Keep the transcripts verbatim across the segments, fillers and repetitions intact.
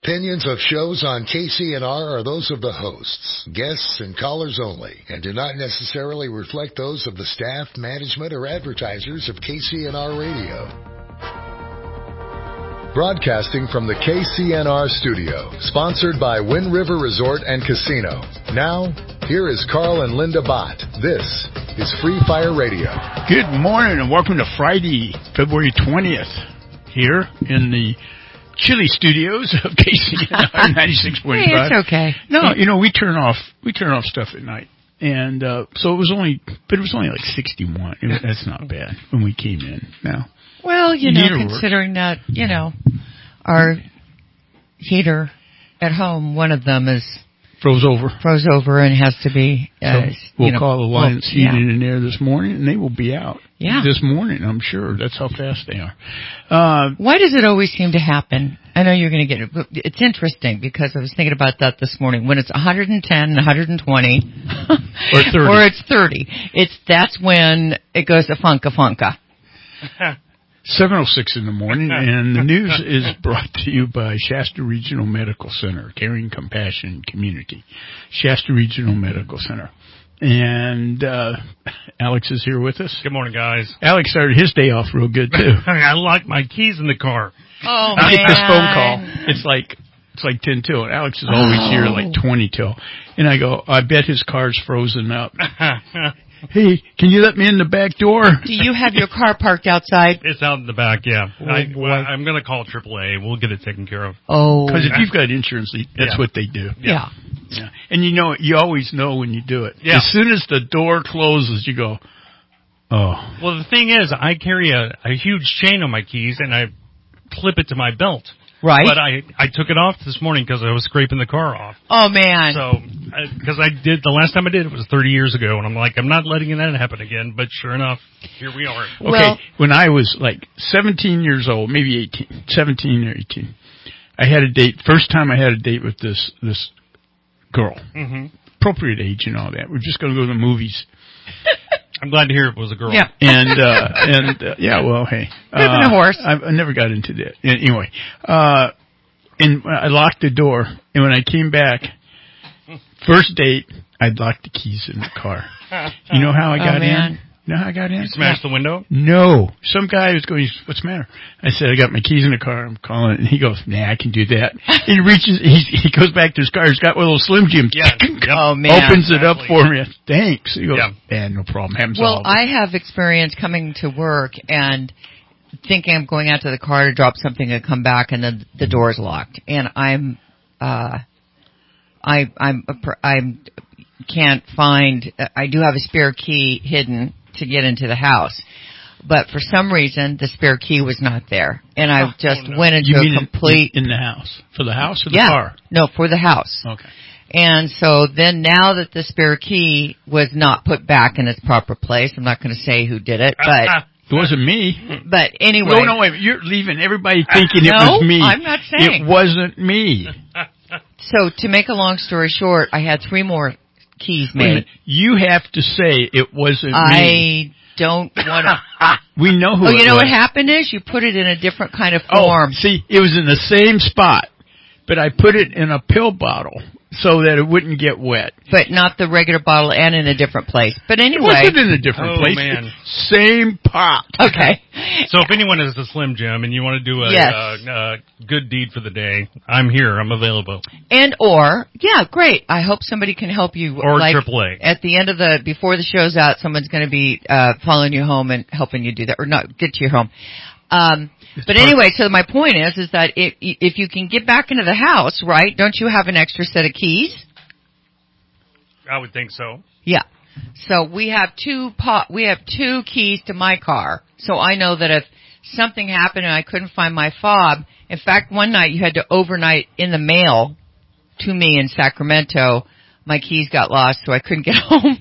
Opinions of shows on K C N R are those of the hosts, guests, and callers only, and do not necessarily reflect those of the staff, management, or advertisers of K C N R Radio. Broadcasting from the K C N R studio, sponsored by Wind River Resort and Casino. Now, here is Carl and Linda Bott. This is Free Fire Radio. Good morning and welcome to Friday, February twentieth, here in the chilly studios of K C N R ninety-six point five. Hey, it's okay. No, you know, we turn off we turn off stuff at night. And uh, so it was only, but it was only like sixty-one. It, that's not bad when we came in now. Well, you know, considering that, you know, our heater at home, one of them is froze over, froze over, and has to be. Uh, so we'll you know, call Alliance well, Heating yeah. and Air this morning, and they will be out. Yeah. This morning, I'm sure. That's how fast they are. Uh, Why does it always seem to happen? I know you're going to get it. But it's interesting because I was thinking about that this morning. When it's one hundred ten, one hundred twenty, or thirty, or it's thirty, it's that's when it goes to funka funka. seven oh six in the morning, and the news is brought to you by Shasta Regional Medical Center, Caring Compassion Community. Shasta Regional Medical Center. And uh Alex is here with us. Good morning, guys. Alex started his day off real good, too. I locked my keys in the car. Oh, I man. get this phone call. It's like it's like ten till, and Alex is always oh. here like twenty till. And I go, I bet his car's frozen up. Hey, can you let me in the back door? Do you have your car parked outside? It's out in the back, yeah. Oh, I, well, I'm going to call triple A. We'll get it taken care of. Oh. Because if you've got insurance, that's yeah. what they do. Yeah. yeah. And you know, you always know when you do it. Yeah. As soon as the door closes, you go, oh. Well, the thing is, I carry a, a huge chain on my keys, and I clip it to my belt. Right. But I, I took it off this morning because I was scraping the car off. Oh, man. So, because I, I did, the last time I did it was thirty years ago, and I'm like, I'm not letting that happen again, but sure enough, here we are. Okay, well, when I was like seventeen years old, maybe eighteen, seventeen or eighteen, I had a date, first time I had a date with this, this girl. Mm-hmm. Appropriate age and all that. We're just going to go to the movies. I'm glad to hear it was a girl. Yeah. And, uh, and, uh, yeah, well, hey. Living uh, a horse. I, I never got into that. Anyway, uh, and I locked the door, and when I came back, first date, I'd locked the keys in the car. You know how I got oh, man. in? You know how I got in? You smashed the window? No. Some guy was going, what's the matter? I said, I got my keys in the car. I'm calling. And he goes, nah, I can do that. He reaches, he, he goes back to his car. He's got one of those Slim Jims. Yeah. Yep. Oh, man. Opens it up exactly. for me. Thanks. He goes, yeah. yeah, no problem. Happens well, all I have experience coming to work and thinking I'm going out to the car to drop something and come back, and then the door's locked. And I'm, uh, I, I'm, I'm, can't find, I do have a spare key hidden to get into the house. But for some reason, the spare key was not there. And I oh, just oh, no. went into you mean a complete... In the house? For the house or the yeah, car? No, for the house. Okay. And so then now that the spare key was not put back in its proper place, I'm not going to say who did it, but... It wasn't me. But anyway... No, no, wait. You're leaving everybody thinking no, it was me. I'm not saying. It wasn't me. So to make a long story short, I had three more keys Wait a made. minute. You have to say it wasn't I me. don't want to... We know who Oh, it you know was. what happened is you put it in a different kind of Oh, form. see, it was in the same spot, but I put it in a pill bottle so that it wouldn't get wet. But not the regular bottle and in a different place. But It anyway... wasn't in a different Oh, place. man. Same pot. Okay. So if anyone is a Slim Jim and you want to do a Yes. uh, uh, good deed for the day, I'm here. I'm available. And or, yeah, great. I hope somebody can help you. Or like, triple A. At the end of the, before the show's out, someone's going to be uh following you home and helping you do that, or not, get to your home. Um, but anyway, so my point is, is that if, if you can get back into the house, right, don't you have an extra set of keys? I would think so. Yeah. So we have two pot, we have two keys to my car. So I know that if something happened and I couldn't find my fob, in fact, one night you had to overnight in the mail to me in Sacramento. My keys got lost, so I couldn't get home.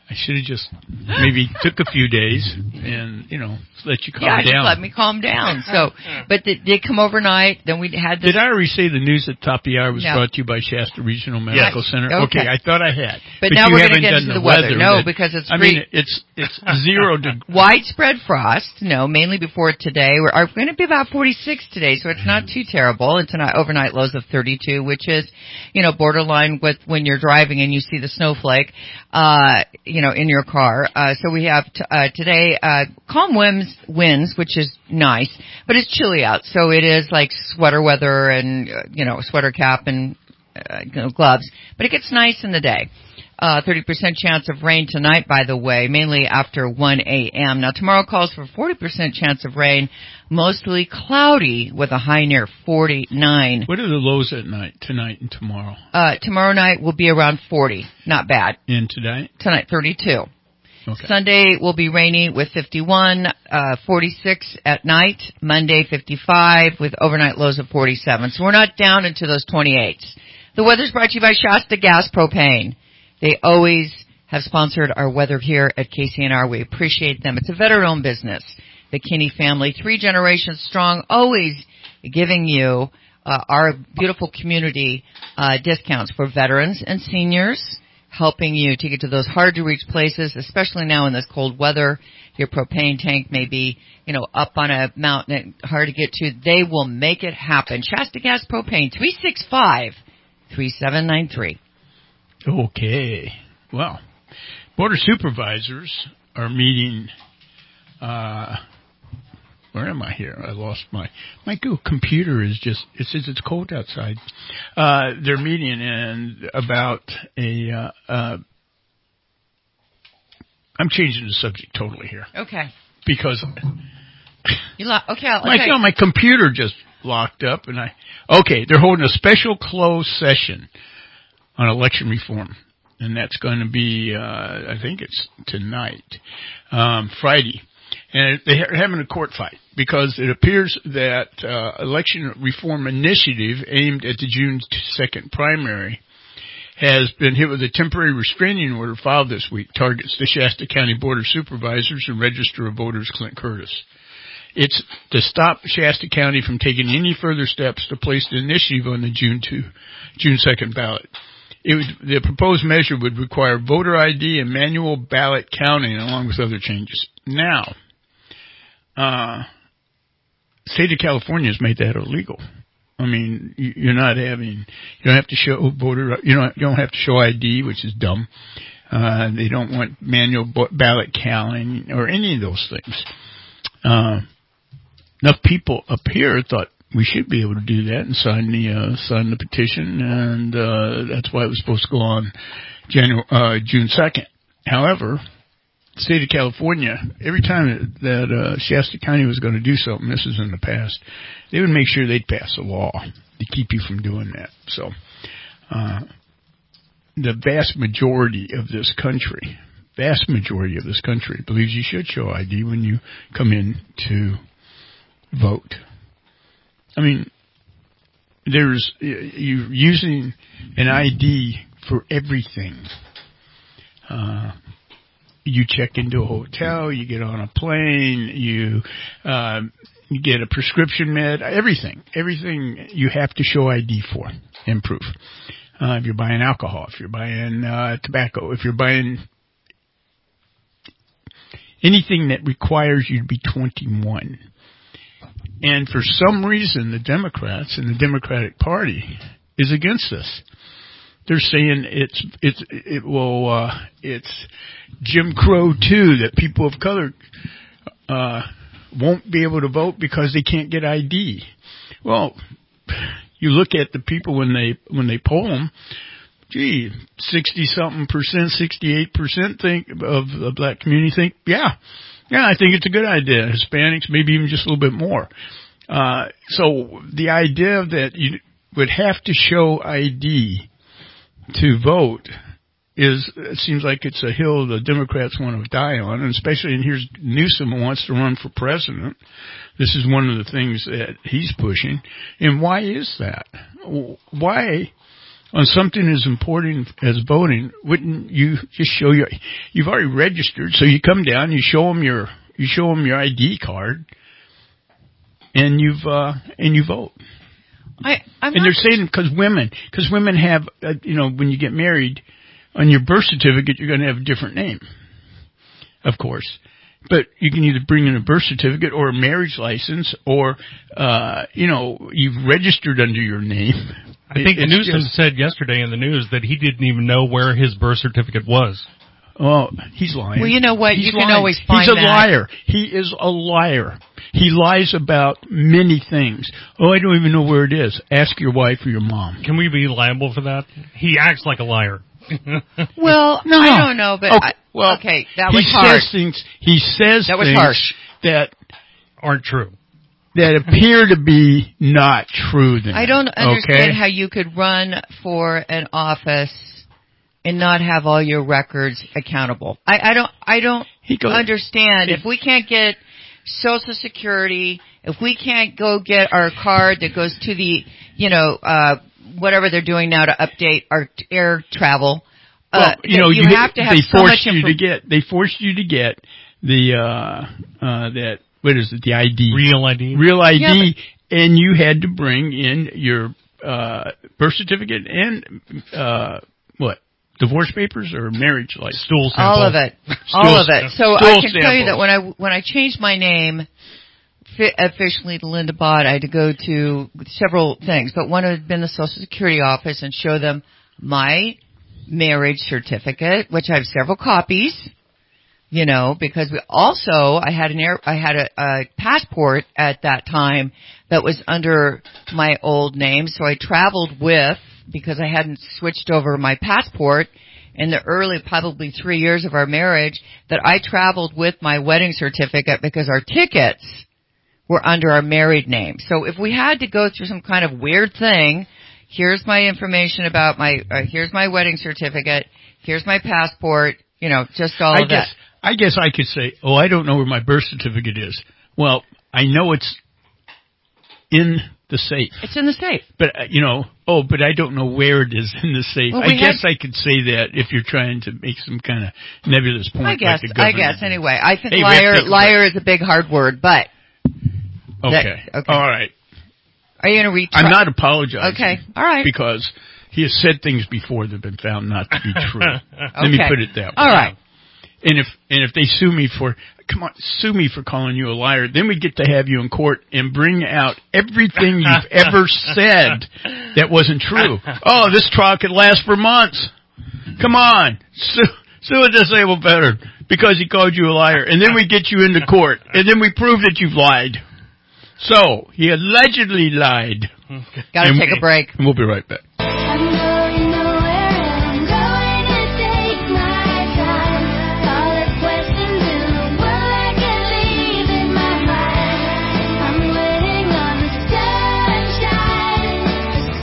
I should have just maybe took a few days and, you know, let you calm yeah, down. Yeah, just let me calm down. So, but they did come overnight. Then we had this. Did I already say the news at the top of the hour was no. brought to you by Shasta Regional Medical yes. Center? Okay. okay, I thought I had. But, but now you we're haven't going to get done into the the weather. weather no, that, because it's I pre- mean, it's it's zero degrees. Widespread frost, no, mainly before today. We're are going to be about forty-six today, so it's not too terrible. It's an overnight lows of thirty-two, which is, you know, borderline with when you're driving and you see the snowflake, uh, you know, in your car. Uh, so we have t- uh, today uh, calm winds, winds, which is nice, but it's chilly out, so it is like sweater weather and uh, you know, sweater cap and uh, you know, gloves. But it gets nice in the day. Uh, thirty percent chance of rain tonight, by the way, mainly after one a.m. Now, tomorrow calls for forty percent chance of rain, mostly cloudy with a high near forty-nine. What are the lows at night, tonight and tomorrow? Uh, tomorrow night will be around forty. Not bad. And tonight? Tonight, thirty-two. Okay. Sunday will be rainy with fifty-one, uh, forty-six at night. Monday, fifty-five with overnight lows of forty-seven. So we're not down into those twenty-eights. The weather's brought to you by Shasta Gas Propane. They always have sponsored our weather here at K C N R. We appreciate them. It's a veteran-owned business. The Kinney family, three generations strong, always giving you uh, our beautiful community uh, discounts for veterans and seniors, helping you to get to those hard-to-reach places, especially now in this cold weather. Your propane tank may be, you know, up on a mountain and hard to get to. They will make it happen. Shasta Gas Propane, three six five, three seven nine three. Okay. Well, Board of Supervisors are meeting, uh, where am I here? I lost my, my Google computer is just, it says it's cold outside. Uh, they're meeting and about a, uh, uh, I'm changing the subject totally here. Okay. Because, You lo- okay, I'll, my, okay. you know, my computer just locked up and I, okay, they're holding a special closed session on election reform, and that's going to be, uh, I think it's tonight, um, Friday. And they're having a court fight because it appears that uh, election reform initiative aimed at the June second primary has been hit with a temporary restraining order filed this week, targets the Shasta County Board of Supervisors and Register of Voters Clint Curtis. It's to stop Shasta County from taking any further steps to place the initiative on the June second, June second ballot. It would, the proposed measure would require voter I D and manual ballot counting along with other changes. Now, uh, state of California has made that illegal. I mean, you're not having, you don't have to show voter, you don't, you don't have to show I D, which is dumb. Uh, they don't want manual ballot counting or any of those things. Uh, enough people up here thought we should be able to do that and sign the uh, sign the petition, and uh, that's why it was supposed to go on January, uh, June second. However, the state of California, every time that uh, Shasta County was going to do something, this is in the past, they would make sure they'd pass a law to keep you from doing that. So, uh, the vast majority of this country, vast majority of this country believes you should show I D when you come in to vote. I mean, there's, you're using an I D for everything. Uh, you check into a hotel, you get on a plane, you, uh, you get a prescription med, everything, everything you have to show I D for and proof. Uh, if you're buying alcohol, if you're buying, uh, tobacco, if you're buying anything that requires you to be twenty-one. And for some reason, the Democrats and the Democratic Party is against this. They're saying it's it's it will uh, it's Jim Crow too, that people of color uh, won't be able to vote because they can't get I D. Well, you look at the people when they when they poll them. Gee, sixty something percent, sixty-eight percent think of the black community think, yeah. Yeah, I think it's a good idea. Hispanics, maybe even just a little bit more. Uh, so the idea that you would have to show I D to vote is, it seems like it's a hill the Democrats want to die on, and especially, and here's Newsom who wants to run for president. This is one of the things that he's pushing. And why is that? Why on something as important as voting, wouldn't you just show your, you've already registered, so you come down, you show them your, you show them your I D card, and you've, uh, and you vote. I, I'm and they're saying because women, because women have, uh, you know, when you get married, on your birth certificate, you're going to have a different name, of course. But you can either bring in a birth certificate or a marriage license, or, uh, you know, you've registered under your name. I think It's Newsom just, said yesterday in the news that he didn't even know where his birth certificate was. Oh, he's lying. Well, you know what? He's you can lying. always find He's a that. liar. He is a liar. He lies about many things. Oh, I don't even know where it is. Ask your wife or your mom. Can we be liable for that? He acts like a liar. Well, No. I don't know, but Okay, I, well, okay, that he was hard. says things. He says That was things harsh. that Aren't true. that appear to be not true. Then I don't understand okay? how you could run for an office and not have all your records accountable. I, I don't. I don't He goes- understand If- if we can't get Social Security, if we can't go get our card that goes to the, you know, uh, whatever they're doing now to update our t- air travel. Well, uh, you know, you, you have to have they so forced much you info- to get. They forced you to get the uh, uh, that what is it? The I D, Real I D. real I D, Yeah, and you had to bring in your uh, birth certificate and uh, what divorce papers or marriage license. Stool sample. all of it, Stool all of it. So stool I can tell you samples. that when I when I changed my name fi- officially to Linda Bott, I had to go to several things, but one had been the Social Security office and show them my marriage certificate, which I have several copies. You know, because we also I had an air I had a, a passport at that time that was under my old name, so I traveled with, because I hadn't switched over my passport in the early, probably three years of our marriage, that I traveled with my wedding certificate because our tickets were under our married name. So if we had to go through some kind of weird thing, here's my information about my, uh, here's my wedding certificate, here's my passport, you know, just all I of guess that. I guess I could say, oh, I don't know where my birth certificate is. Well, I know it's in the safe. It's in the safe. But, uh, you know, oh, but I don't know where it is in the safe. Well, I we guess had- I could say that if you're trying to make some kind of nebulous point. I guess, like the I government guess, did. anyway. I think Hey, we have to liar, take a liar is a big hard word, but Okay. that- okay. All right. are you going to read? I'm not apologizing. Okay. All right. Because he has said things before that have been found not to be true. Let me Okay. put it that way. All right. And if and if they sue me for come on, sue me for calling you a liar, then we get to have you in court and bring out everything you've ever said that wasn't true. Oh, this trial could last for months. Come on, sue, sue a disabled veteran because he called you a liar, and then we get you into court, and then we prove that you've lied. So he allegedly lied. Got to And- take a break. And we'll be right back. I'm going nowhere and I'm going to take my time. All the questions in the world I can leave in my mind. I'm waiting on the sunshine, the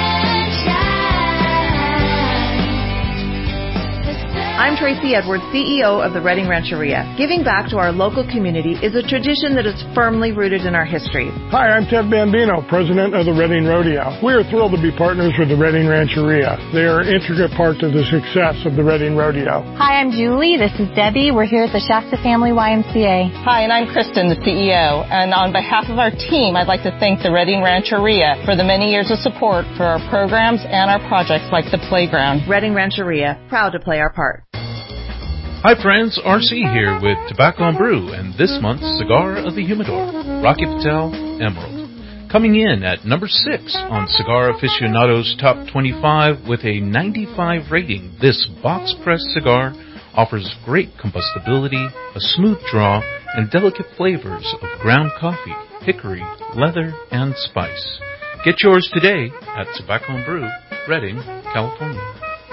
sunshine. I'm Tracy Edwards, C E O of the Redding Rancheria. Giving back to our local community is a tradition that is firmly rooted in our history. Hi, I'm Ted Bambino, president of the Redding Rodeo. We are thrilled to be partners with the Redding Rancheria. They are an intricate part to the success of the Redding Rodeo. Hi, I'm Julie. This is Debbie. We're here at the Shasta Family Y M C A. Hi, and I'm Kristen, the C E O. And on behalf of our team, I'd like to thank the Redding Rancheria for the many years of support for our programs and our projects like the playground. Redding Rancheria, proud to play our part. Hi friends, R C here with Tobacco and Brew and this month's Cigar of the Humidor, Rocky Patel Emerald. Coming in at number six on Cigar Aficionado's Top twenty-five with a ninety-five rating, this box-pressed cigar offers great combustibility, a smooth draw, and delicate flavors of ground coffee, hickory, leather, and spice. Get yours today at Tobacco and Brew, Redding, California.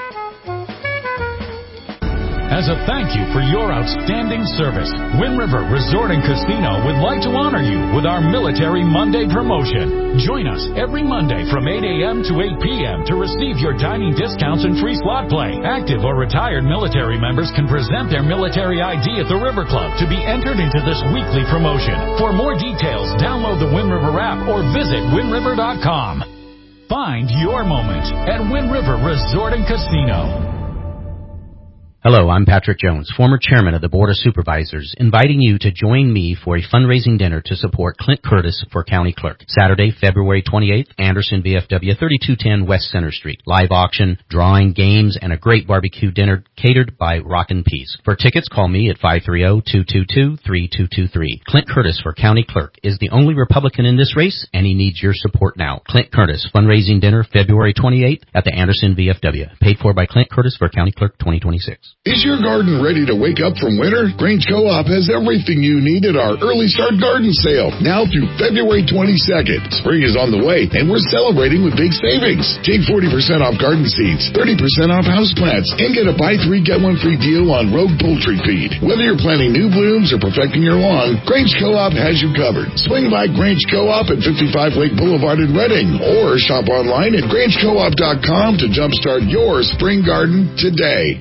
As a thank you for your outstanding service, Wind River Resort and Casino would like to honor you with our Military Monday promotion. Join us every Monday from eight a.m. to eight p.m. to receive your dining discounts and free slot play. Active or retired military members can present their military I D at the River Club to be entered into this weekly promotion. For more details, download the Wind River app or visit wind river dot com. Find your moment at Wind River Resort and Casino. Hello, I'm Patrick Jones, former chairman of the Board of Supervisors, inviting you to join me for a fundraising dinner to support Clint Curtis for County Clerk. Saturday, February twenty-eighth, Anderson, V F W, thirty-two ten West Center Street. Live auction, drawing, games, and a great barbecue dinner catered by Rockin' Peas. For tickets, call me at five three zero, two two two, three two two three. Clint Curtis for County Clerk is the only Republican in this race, and he needs your support now. Clint Curtis, fundraising dinner February twenty-eighth at the Anderson V F W. Paid for by Clint Curtis for County Clerk twenty twenty-six. Is your garden ready to wake up from winter? Grange Co-op has everything you need at our early start garden sale, now through February twenty-second. Spring is on the way, and we're celebrating with big savings. Take forty percent off garden seeds, thirty percent off houseplants, and get a buy three, get one free deal on Rogue poultry feed. Whether you're planting new blooms or perfecting your lawn, Grange Co-op has you covered. Swing by Grange Co-op at fifty-five Lake Boulevard in Reading, or shop online at grange co op dot com to jumpstart your spring garden today.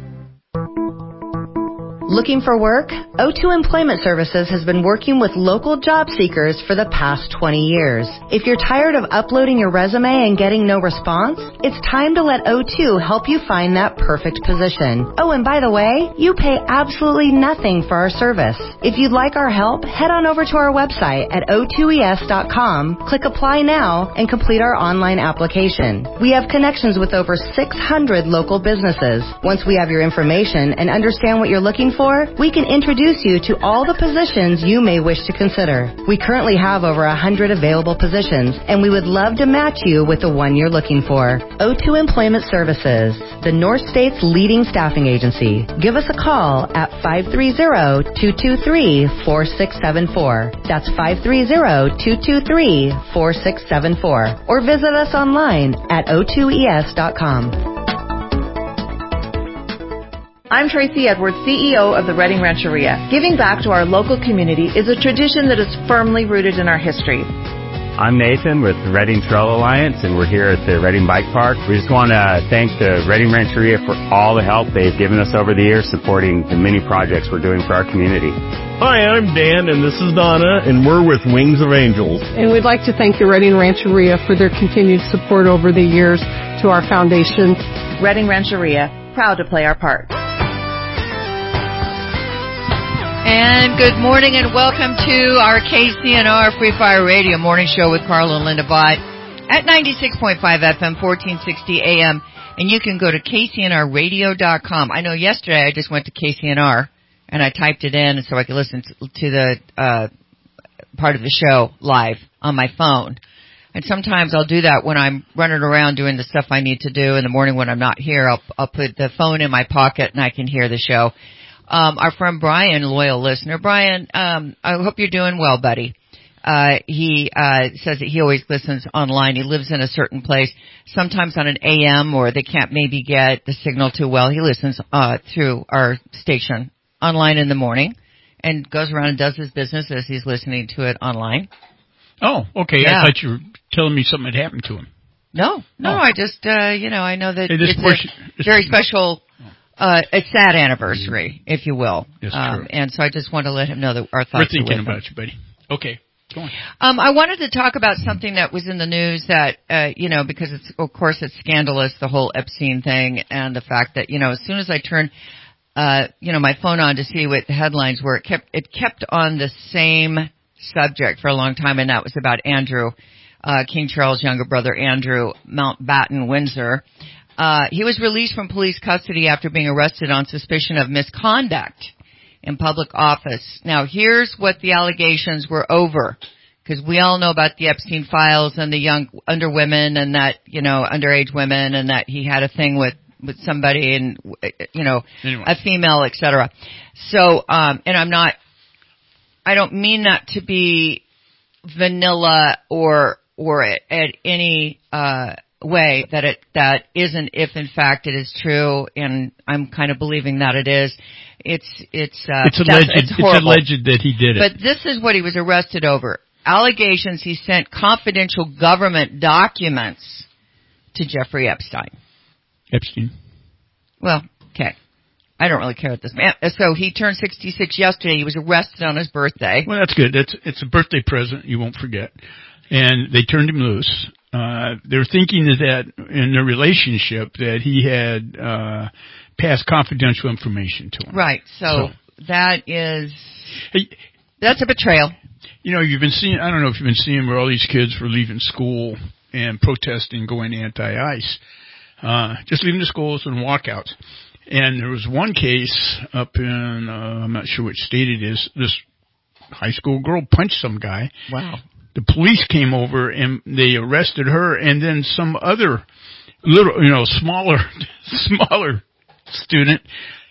Looking for work? O two Employment Services has been working with local job seekers for the past twenty years. If you're tired of uploading your resume and getting no response, it's time to let O two help you find that perfect position. Oh, and by the way, you pay absolutely nothing for our service. If you'd like our help, head on over to our website at o two e s dot com, click Apply Now, and complete our online application. We have connections with over six hundred local businesses. Once we have your information and understand what you're looking for, we can introduce you to all the positions you may wish to consider. We currently have over one hundred available positions, and we would love to match you with the one you're looking for. O two Employment Services, the North State's leading staffing agency. Give us a call at five three zero, two two three, four six seven four. That's five three zero, two two three, four six seven four. Or visit us online at o two e s dot com. I'm Tracy Edwards, C E O of the Reading Rancheria. Giving back to our local community is a tradition that is firmly rooted in our history. I'm Nathan with the Reading Trail Alliance, and we're here at the Reading Bike Park. We just want to thank the Reading Rancheria for all the help they've given us over the years supporting the many projects we're doing for our community. Hi, I'm Dan, and this is Donna, and we're with Wings of Angels. And we'd like to thank the Reading Rancheria for their continued support over the years to our foundation. Reading Rancheria, proud to play our part. And good morning and welcome to our K C N R Free Fire Radio morning show with Carl and Linda Bott at ninety-six point five F M, fourteen sixty A M. And you can go to K C N R radio dot com. I know yesterday I just went to K C N R and I typed it in so I could listen to, to the uh part of the show live on my phone. And sometimes I'll do that when I'm running around doing the stuff I need to do in the morning when I'm not here. I'll, I'll put the phone in my pocket and I can hear the show. Um, our friend Brian, loyal listener. Brian, um, I hope you're doing well, buddy. Uh, he, uh, says that he always listens online. He lives in a certain place, sometimes on an A M or they can't maybe get the signal too well. He listens, uh, through our station online in the morning and goes around and does his business as he's listening to it online. Oh, okay. Yeah. I thought you were telling me something had happened to him. No, no, oh. I just, uh, you know, I know that hey, this it's portion, a very special Uh, a sad anniversary, if you will. Yes, um, true. and so I just want to let him know that our thoughts We're thinking are with about him. you, buddy. Okay, go on. Um, I wanted to talk about something that was in the news that, uh, you know, because it's, of course, it's scandalous, the whole Epstein thing, and the fact that, you know, as soon as I turned, uh, you know, my phone on to see what the headlines were, it kept, it kept on the same subject for a long time, and that was about Andrew, uh, King Charles' younger brother, Andrew Mountbatten Windsor. Uh, he was released from police custody after being arrested on suspicion of misconduct in public office. Now, here's what the allegations were over, because we all know about the Epstein files and the young under women and that, you know, underage women, and that he had a thing with, with somebody and, you know, anyway. a female, et cetera. So, um, and I'm not, I don't mean that to be vanilla or, or at, at any, uh, way that it that isn't, if in fact it is true, and I'm kind of believing that it is. It's it's uh, it's alleged it's, it's alleged that he did it. But this is what he was arrested over: allegations he sent confidential government documents to Jeffrey Epstein. Epstein. Well, okay. I don't really care what this man. So he turned sixty-six yesterday. He was arrested on his birthday. Well, that's good. That's it's a birthday present. You won't forget. and they turned him loose. Uh, they're thinking that in their relationship that he had uh, passed confidential information to him. Right. So, So- that is Hey, that's a betrayal. you know, you've been seeing, I don't know if you've been seeing where all these kids were leaving school and protesting, going anti-ICE. Uh, just leaving the schools and walkouts. And there was one case up in, uh, I'm not sure which state it is, this high school girl punched some guy. Wow. The police came over and they arrested her, and then some other little, you know, smaller, smaller student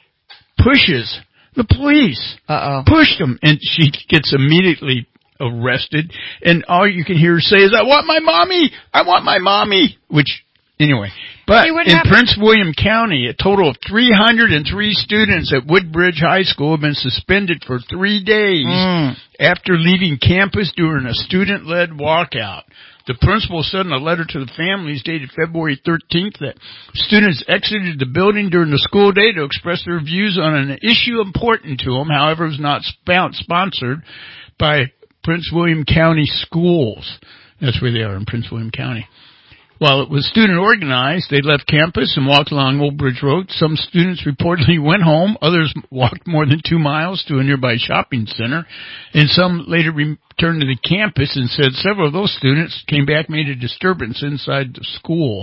pushes the police. Uh-oh. Pushed him, and she gets immediately arrested, and all you can hear her say is, I want my mommy! I want my mommy! Which, anyway. But See, what in happened- Prince William County, a total of three hundred three students at Woodbridge High School have been suspended for three days Mm. after leaving campus during a student-led walkout. The principal said in a letter to the families dated February thirteenth that students exited the building during the school day to express their views on an issue important to them. However, it was not sp- sponsored by Prince William County Schools. That's where they are, in Prince William County. While it was student organized, they left campus and walked along Old Bridge Road. Some students reportedly went home. Others walked more than two miles to a nearby shopping center. And some later returned to the campus and said several of those students came back, made a disturbance inside the school.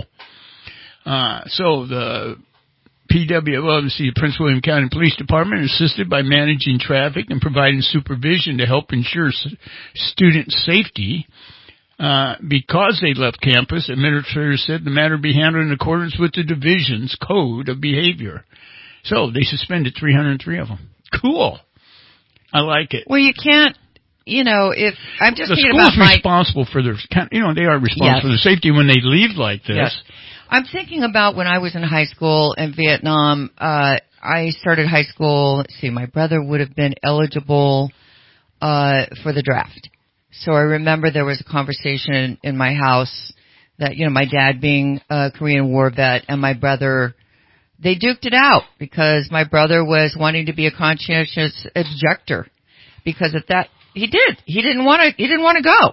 Uh, so the P W, well, the Prince William County Police Department assisted by managing traffic and providing supervision to help ensure s- student safety. Uh, because they left campus, administrators said the matter be handled in accordance with the division's code of behavior. So they suspended three hundred three of them. Cool. I like it. Well, you can't, you know, if I'm just The thinking school's about my responsible for their, you know, they are responsible Yes. for their safety when they leave like this. Yes. I'm thinking about when I was in high school in Vietnam. Uh, I started high school. Let's see, my brother would have been eligible uh, for the draft. So I remember there was a conversation in, in my house that, you know, my dad being a Korean War vet and my brother, they duked it out because my brother was wanting to be a conscientious objector because at that he did. He didn't want to. He didn't want to go,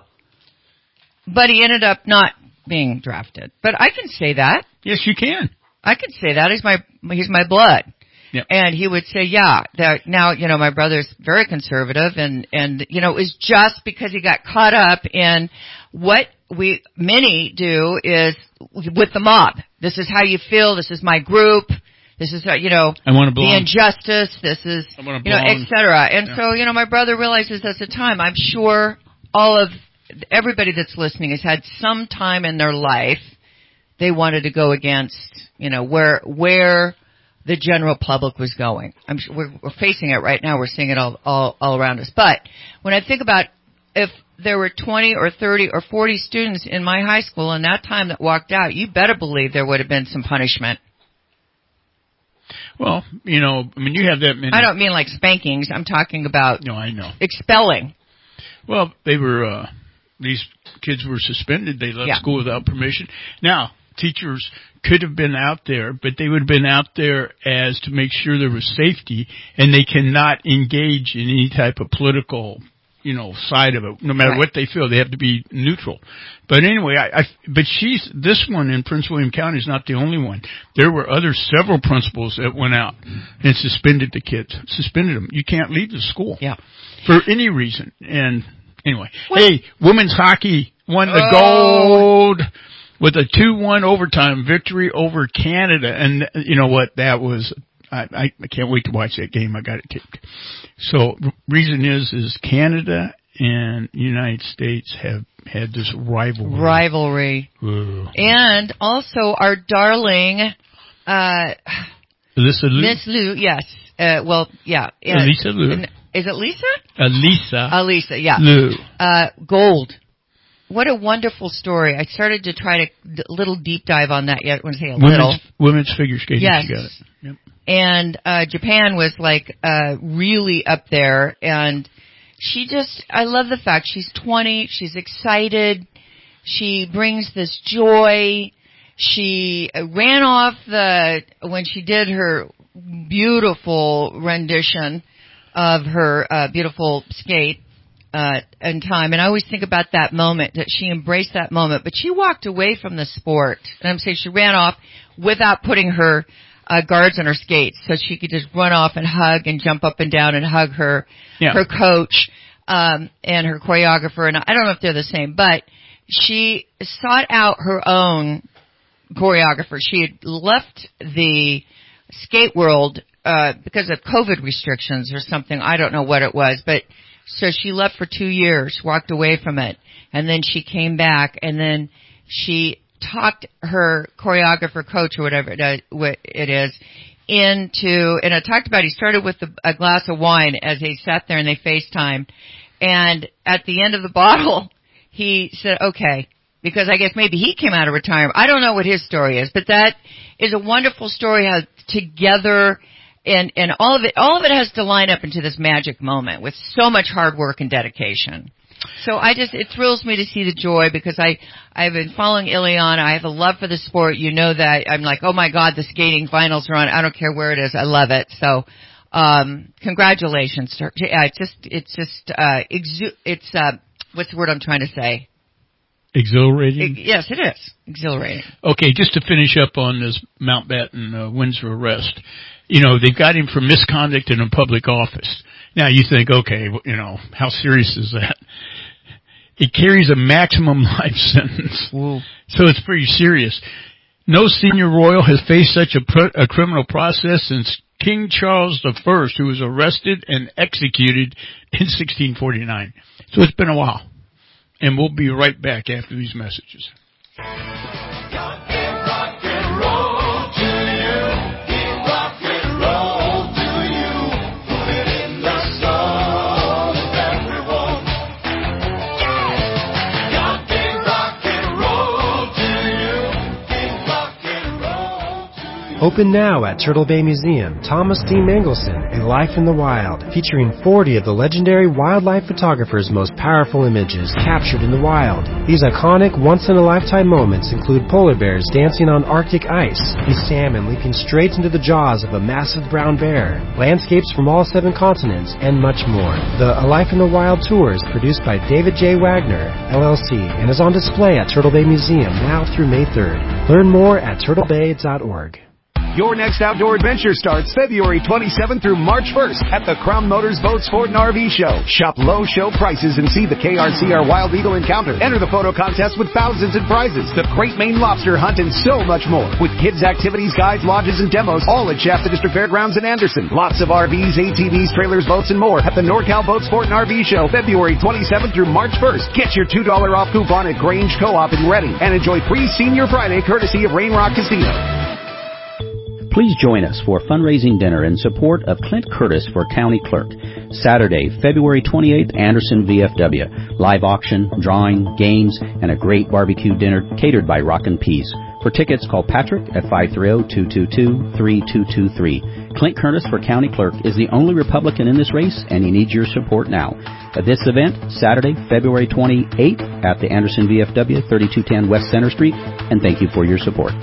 but he ended up not being drafted. But I can say that. Yes, you can. I can say that. He's my he's my blood. Yep. And he would say, yeah, that now, you know, my brother's very conservative and, and, you know, it was just because he got caught up in what we, many do is with the mob. This is how you feel. This is my group. This is how, you know, I want to the belong. injustice. This is, I want to you know, belong. et cetera. And Yeah. so, you know, my brother realizes at the time, I'm sure all of everybody that's listening has had some time in their life they wanted to go against, you know, where, where, the general public was going. I'm sure we're, we're facing it right now. We're seeing it all, all, all around us. But when I think about if there were twenty or thirty or forty students in my high school in that time that walked out, you better believe there would have been some punishment. Well, you know, I mean, you have that many. I don't mean like spankings. I'm talking about No, I know. expelling. Well, they were, uh, these kids were suspended. They left Yeah. school without permission. Now, teachers could have been out there, but they would have been out there as to make sure there was safety, and they cannot engage in any type of political, you know, side of it. No matter Right. what they feel, they have to be neutral. But anyway, I, I, but she's, this one in Prince William County is not the only one. There were other several principals that went out and suspended the kids, suspended them. You can't leave the school. Yeah. For any reason. And anyway, hey, women's hockey won the Oh. gold with a two one overtime victory over Canada. And you know what? That was, I, I, I can't wait to watch that game. I got it taped. So reason is, is Canada and United States have had this rivalry. Rivalry. Whoa. And also our darling, uh, Alyssa Liu? Miss Lou, yes. Uh, well, yeah. yeah. Alyssa Liu. And- Is it Lisa? Alyssa. Alisa, yeah. Liu. Uh, gold. What a wonderful story. I started to try to d- little deep dive on that yet. I want to say a little. Women's, women's figure skating. Yes. She got it. Yep. And uh Japan was like uh really up there, and she just, I love the fact she's twenty, she's excited, she brings this joy. She ran off the, when she did her beautiful rendition of her uh beautiful skate, uh, in time. And I always think about that moment, that she embraced that moment. But she walked away from the sport. And I'm saying she ran off without putting her uh, guards on her skates, so she could just run off and hug and jump up and down and hug her Yeah. her coach um, and her choreographer. And I don't know if they're the same, but she sought out her own choreographer. She had left the skate world uh, because of COVID restrictions or something. I don't know what it was, but so she left for two years, walked away from it, and then she came back, and then she talked her choreographer coach or whatever it is, what it is into, and I talked about, he started with a, a glass of wine as they sat there and they FaceTimed, and at the end of the bottle, he said, okay, because I guess maybe he came out of retirement. I don't know what his story is, but that is a wonderful story how together, and, and all of it, all of it has to line up into this magic moment with so much hard work and dedication. So I just, it thrills me to see the joy, because I, I've been following Ileana. I have a love for the sport. You know that. I'm like, oh my God, the skating finals are on. I don't care where it is. I love it. So, um, congratulations. Yeah, it's just, it's just, uh, exu- it's, uh, what's the word I'm trying to say? Exhilarating? It, yes, it is. Exhilarating. Okay, just to finish up on this Mountbatten uh, Windsor arrest. You know, they've got him for misconduct in a public office. Now you think, okay, you know, how serious is that? It carries a maximum life sentence. Ooh. So it's pretty serious. No senior royal has faced such a, pr- a criminal process since King Charles the First, who was arrested and executed in sixteen forty-nine. So it's been a while. And we'll be right back after these messages. Open now at Turtle Bay Museum, Thomas D. Mangelson, A Life in the Wild, featuring forty of the legendary wildlife photographer's most powerful images captured in the wild. These iconic, once-in-a-lifetime moments include polar bears dancing on Arctic ice, a salmon leaping straight into the jaws of a massive brown bear, landscapes from all seven continents, and much more. The A Life in the Wild tour is produced by David J. Wagner, L L C, and is on display at Turtle Bay Museum now through May third. Learn more at turtle bay dot org. Your next outdoor adventure starts February twenty-seventh through March first at the Crown Motors Boat Sport and R V Show. Shop low show prices and see the K R C R Wild Eagle Encounter. Enter the photo contest with thousands in prizes, the Great Maine Lobster Hunt, and so much more. With kids' activities, guides, lodges, and demos, all at Shasta District Fairgrounds in Anderson. Lots of R Vs, A T Vs, trailers, boats, and more at the NorCal Boat Sport and R V Show, February twenty-seventh through March first. Get your two dollars off coupon at Grange Co-op in Reading and enjoy free Senior Friday courtesy of Rain Rock Casino. Please join us for a fundraising dinner in support of Clint Curtis for County Clerk. Saturday, February twenty-eighth, Anderson V F W. Live auction, drawing, games, and a great barbecue dinner catered by Rockin' Peace. For tickets, call Patrick at five three zero, two two two, three two two three. Clint Curtis for County Clerk is the only Republican in this race, and he needs your support now. At this event, Saturday, February twenty-eighth, at the Anderson V F W, thirty-two ten West Center Street, and thank you for your support.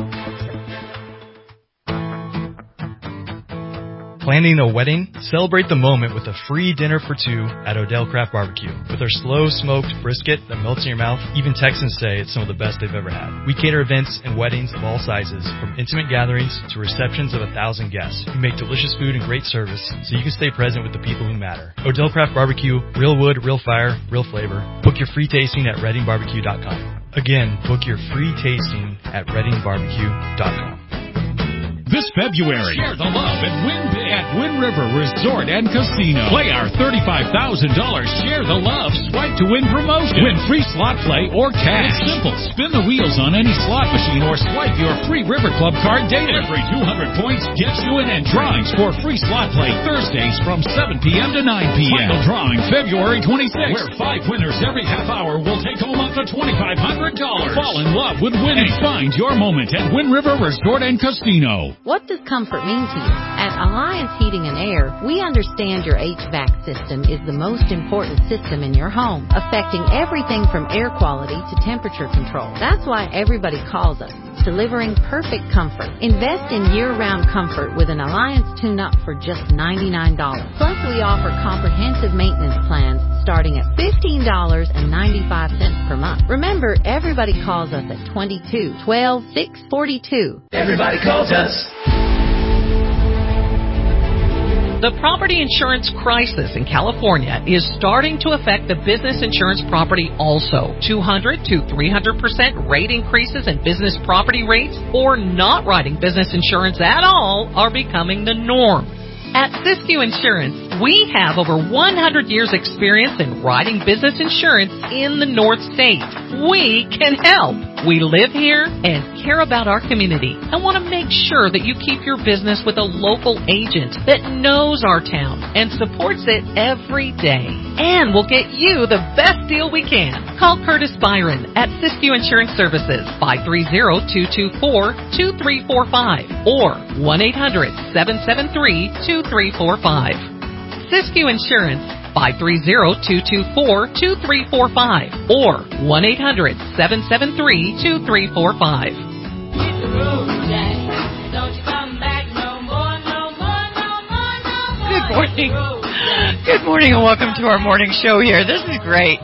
Planning a wedding? Celebrate the moment with a free dinner for two at Odell Craft Barbecue. With our slow smoked brisket that melts in your mouth, even Texans say it's some of the best they've ever had. We cater events and weddings of all sizes, from intimate gatherings to receptions of a thousand guests. We make delicious food and great service so you can stay present with the people who matter. Odell Craft Barbecue, real wood, real fire, real flavor. Book your free tasting at reading barbecue dot com. Again, book your free tasting at reading barbecue dot com. This February, share the love and win big at Wind River Resort and Casino. Play our thirty-five thousand dollars Share the Love Swipe to Win promotion. Win free slot play or cash. It's simple. Spin the wheels on any slot machine or swipe your free River Club card daily. Every two hundred points gets you in, and drawings for free slot play Thursdays from seven p.m. to nine p.m. Final drawing February twenty-sixth, where five winners every half hour will take home up to twenty-five hundred dollars. Fall in love with winning. Find your moment at Wind River Resort and Casino. What does comfort mean to you? At Alliance Heating and Air, we understand your H V A C system is the most important system in your home, affecting everything from air quality to temperature control. That's why everybody calls us, delivering perfect comfort. Invest in year-round comfort with an Alliance tune-up for just ninety-nine dollars. Plus, we offer comprehensive maintenance plans starting at fifteen dollars and ninety-five cents per month. Remember, everybody calls us at twenty-two twelve six forty-two. Everybody calls us. The property insurance crisis in California is starting to affect the business insurance property also. two hundred to three hundred percent rate increases in business property rates or not writing business insurance at all are becoming the norm. At Siskiyou Insurance, we have over one hundred years experience in writing business insurance in the North State. We can help. We live here and care about our community and want to make sure that you keep your business with a local agent that knows our town and supports it every day. And we'll get you the best deal we can. Call Curtis Byron at Siskiyou Insurance Services, five three zero, two two four, two three four five or one eight hundred, seven seven three, two three four five. Siskiyou Insurance, five three zero, two two four, two three four five or one eight hundred, seven seven three, two three four five. Good morning. Good morning and welcome to our morning show here. This is great.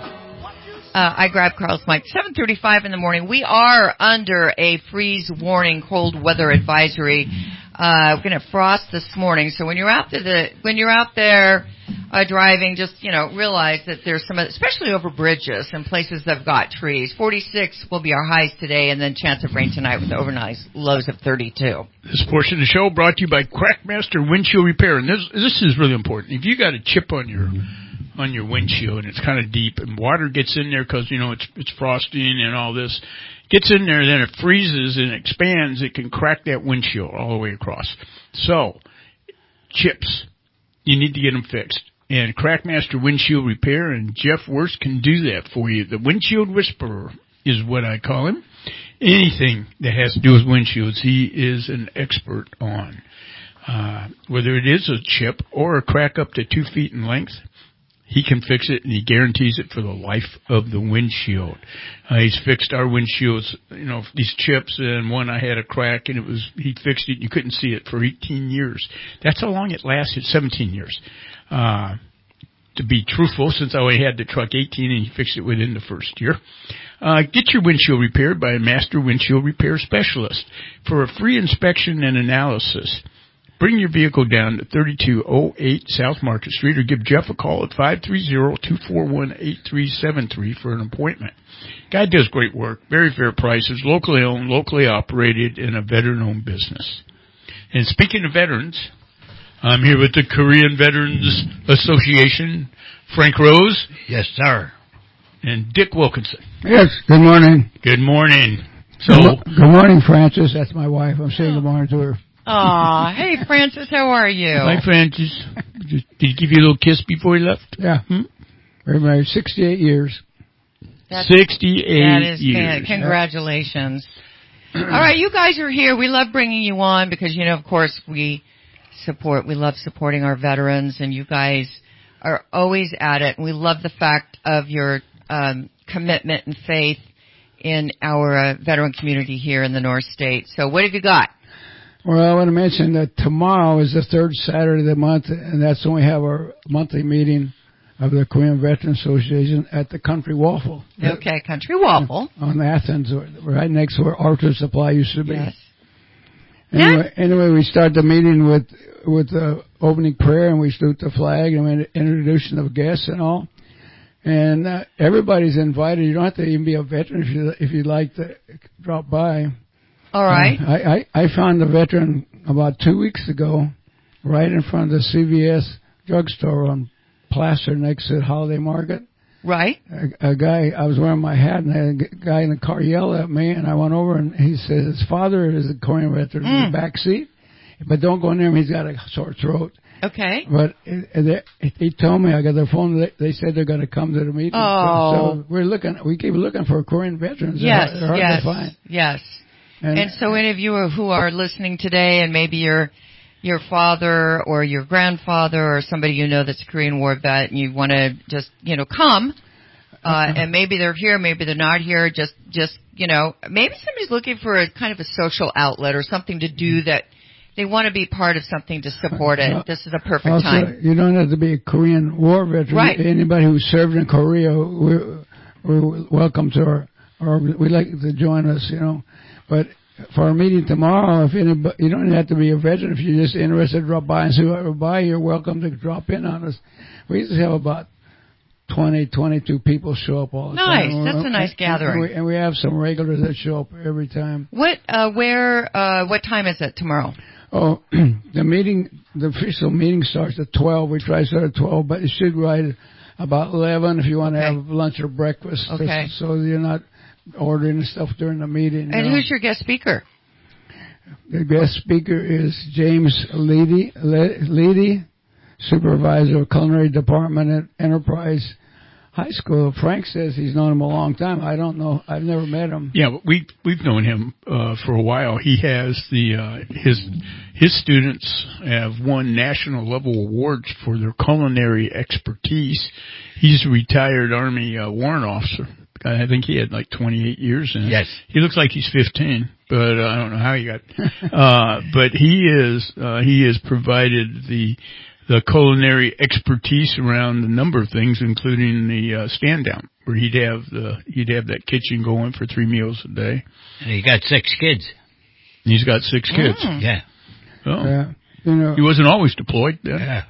Uh, I grabbed Carl's mic. seven thirty-five in the morning. We are under a freeze warning, cold weather advisory. Uh, we're going to frost this morning. So when you're out there, the, when you're out there uh, driving, just, you know, realize that there's some, especially over bridges and places that have got trees. forty-six will be our highs today, and then chance of rain tonight with overnight lows of thirty-two. This portion of the show brought to you by Crackmaster Windshield Repair. And this, this is really important. If you got a chip on your on your windshield and it's kind of deep and water gets in there because, you know, it's it's frosting and all this, gets in there, then it freezes and expands, it can crack that windshield all the way across. So, chips, you need to get them fixed. And Crackmaster Windshield Repair and Jeff Worst can do that for you. The Windshield Whisperer is what I call him. Anything that has to do with windshields, he is an expert on. Uh, whether it is a chip or a crack up to two feet in length, he can fix it, and he guarantees it for the life of the windshield. Uh, he's fixed our windshields, you know, these chips, and one I had a crack, and it was he fixed it. You couldn't see it for eighteen years. That's how long it lasted, seventeen years. Uh, to be truthful, since I only had the truck eighteen, and he fixed it within the first year. Uh, get your windshield repaired by a master windshield repair specialist for a free inspection and analysis. Bring your vehicle down to thirty-two oh eight South Market Street or give Jeff a call at five three zero, two four one, eight three seven three for an appointment. Guy does great work, very fair prices, locally owned, locally operated, and a veteran-owned business. And speaking of veterans, I'm here with the Korean Veterans Association, Frank Rose. Yes, sir. And Dick Wilkinson. Yes, good morning. Good morning. So, Good morning, Frances. That's my wife. I'm saying good morning to her. Aw, hey, Francis, how are you? Hi, Francis. Did he give you a little kiss before he left? Yeah. Hmm? We're married sixty-eight years. That's, sixty-eight that is, years. Congratulations. All right, you guys are here. We love bringing you on because, you know, of course, we support, we love supporting our veterans, and you guys are always at it. And we love the fact of your um, commitment and faith in our uh, veteran community here in the North State. So what have you got? Well, I want to mention that tomorrow is the third Saturday of the month, and that's when we have our monthly meeting of the Korean Veterans Association at the Country Waffle. Okay, Country Waffle. On Athens, right next to where Archer Supply used to be. Yes. Anyway, anyway, we start the meeting with with the opening prayer, and we salute the flag, and we introduction of guests and all. And uh, everybody's invited. You don't have to even be a veteran if you if you'd like to drop by. All right. Uh, I, I, I found a veteran about two weeks ago right in front of the C V S drugstore on Placer next to the Holiday Market. Right. A, a guy, I was wearing my hat, and a guy in the car yelled at me, and I went over, and he says his father is a Korean veteran mm. in the back seat, but don't go near him, he's got a sore throat. Okay. But it, it, he told me, I got their phone, they, they said they're going to come to the meeting. Oh. So, so we're looking, we keep looking for Korean veterans. Yes, they're hard, they're hard yes, to find. yes. And, and so any of you who are listening today, and maybe your your father or your grandfather or somebody you know that's a Korean War vet, and you want to just, you know, come, uh, and maybe they're here, maybe they're not here, just, just, you know, maybe somebody's looking for a kind of a social outlet or something to do that they want to be part of something to support it. This is a perfect also, time. You don't have to be a Korean War veteran. Right. Anybody who served in Korea, we're, we're welcome to our, or we'd like to join us, you know. But for our meeting tomorrow, if anybody, you don't have to be a veteran. If you're just interested, drop by and see what we're by. You're welcome to drop in on us. We used to have about twenty, twenty-two people show up all the Nice. time. That's a nice and, gathering. And we, and we have some regulars that show up every time. What, uh, where, uh, what time is it tomorrow? Oh, the meeting, the official meeting starts at twelve. We try to start at twelve, but it should ride about eleven if you want to Okay. have lunch or breakfast. Okay. So you're not ordering stuff during the meeting. And you know. who's your guest speaker? The guest speaker is James Leedy, Leedy, supervisor of culinary department at Enterprise High School. Frank says he's known him a long time. I don't know. I've never met him. Yeah, but we we've known him uh, for a while. He has the uh, his his students have won national level awards for their culinary expertise. He's a retired Army uh, warrant officer. I think he had like twenty-eight years in it. Yes. He looks like he's fifteen, but uh, I don't know how he got. uh, but he is uh, he has provided the the culinary expertise around a number of things, including the uh, stand down, where he'd have the he'd have that kitchen going for three meals a day. And he got six kids. And he's got six kids. Mm. Yeah. Oh. Yeah. You know, he wasn't always deployed. Then. Yeah.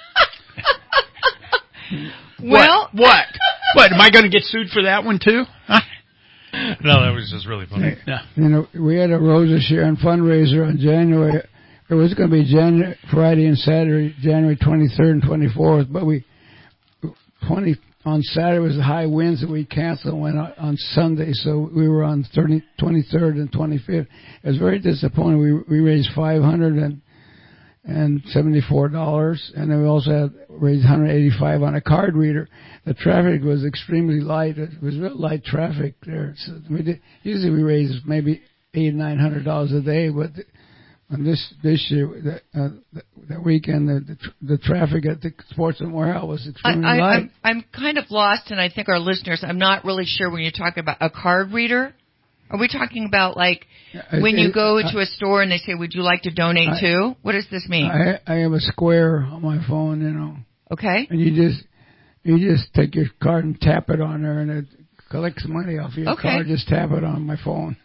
Well, what? What? What? Am I going to get sued for that one too? Huh? No, that was just really funny. Yeah. You know, we had a Rosa Sharon fundraiser on January. It was going to be January, Friday and Saturday, January twenty-third and twenty-fourth, but we twenty on Saturday was the high winds that we canceled and went on, on Sunday, so we were on thirty, twenty-third and twenty-fifth. It was very disappointing. We we raised five hundred and and seventy-four dollars, and then we also had raised one hundred eighty-five on a card reader. The traffic was extremely light. It was real light traffic there. So we did, usually we raise maybe eight or nine hundred dollars a day, but on this this year, that, uh, that weekend, the, the the traffic at the Sportsman Warehouse was extremely I, I, light. I'm, I'm kind of lost, and I think our listeners, I'm not really sure when you're talking about a card reader. Are we talking about like I, when you I, go I, to a store and they say, would you like to donate I, to? What does this mean? I, I have a square on my phone, you know. Okay. And you just you just take your card and tap it on there, and it collects money off your Okay. card. Just tap it on my phone.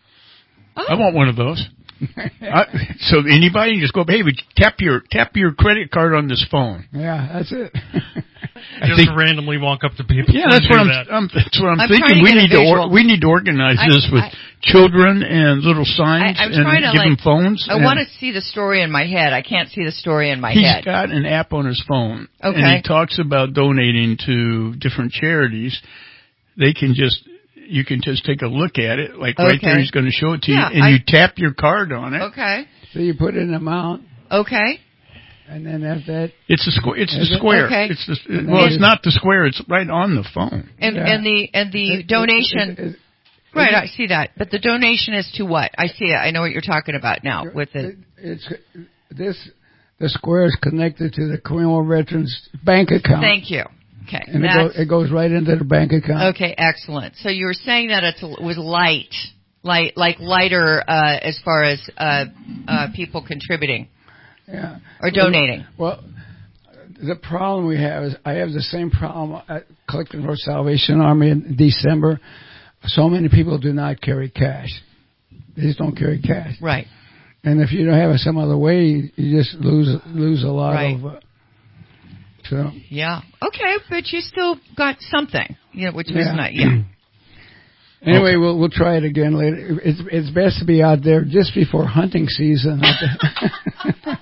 Oh. I want one of those. I, so anybody just go, hey, would you tap your tap your credit card on this phone. Yeah, that's it. I Just think, randomly walk up to people. yeah, and that's do what I'm, that. I'm. That's what I'm, I'm trying thinking. to We get a need to or, visual. we need to organize I- this with I- children and little signs I, I'm and trying to give like. them phones. I and want to see the story in my head. I can't see the story in my He's head. got an app on his phone, Okay. and he talks about donating to different charities. They can just. You can just take a look at it, like right Okay. there. He's going to show it to Yeah, you, and I- you tap your card on it. Okay. So you put in an amount, Okay. and then after that, It's a square. It's Is the it? square. Okay. It's the. And Well, then it's it- not the square. It's right on the phone. And Yeah. and the and the It- donation. it- it- right, it- I see that. But the donation is to what? I see it. I know what you're talking about now with it. it, it's this. The square is connected to the Korean War Veterans bank account. Thank you. Okay. And it, That's- go, it goes right into the bank account. Okay, excellent. So you were saying that it's, it was light, light, like lighter uh, as far as uh, uh, people contributing Yeah. or donating. Well, the problem we have is I have the same problem at Collecting for Salvation Army in December. So many people do not carry cash. They just don't carry cash. Right. And if you don't have it some other way, you just lose lose a lot Right. of. Uh, so Yeah. Okay, but you still got something, you know, which was Yeah. not. Yeah. anyway, Okay. we'll we'll try it again later. It's it's best to be out there just before hunting season. A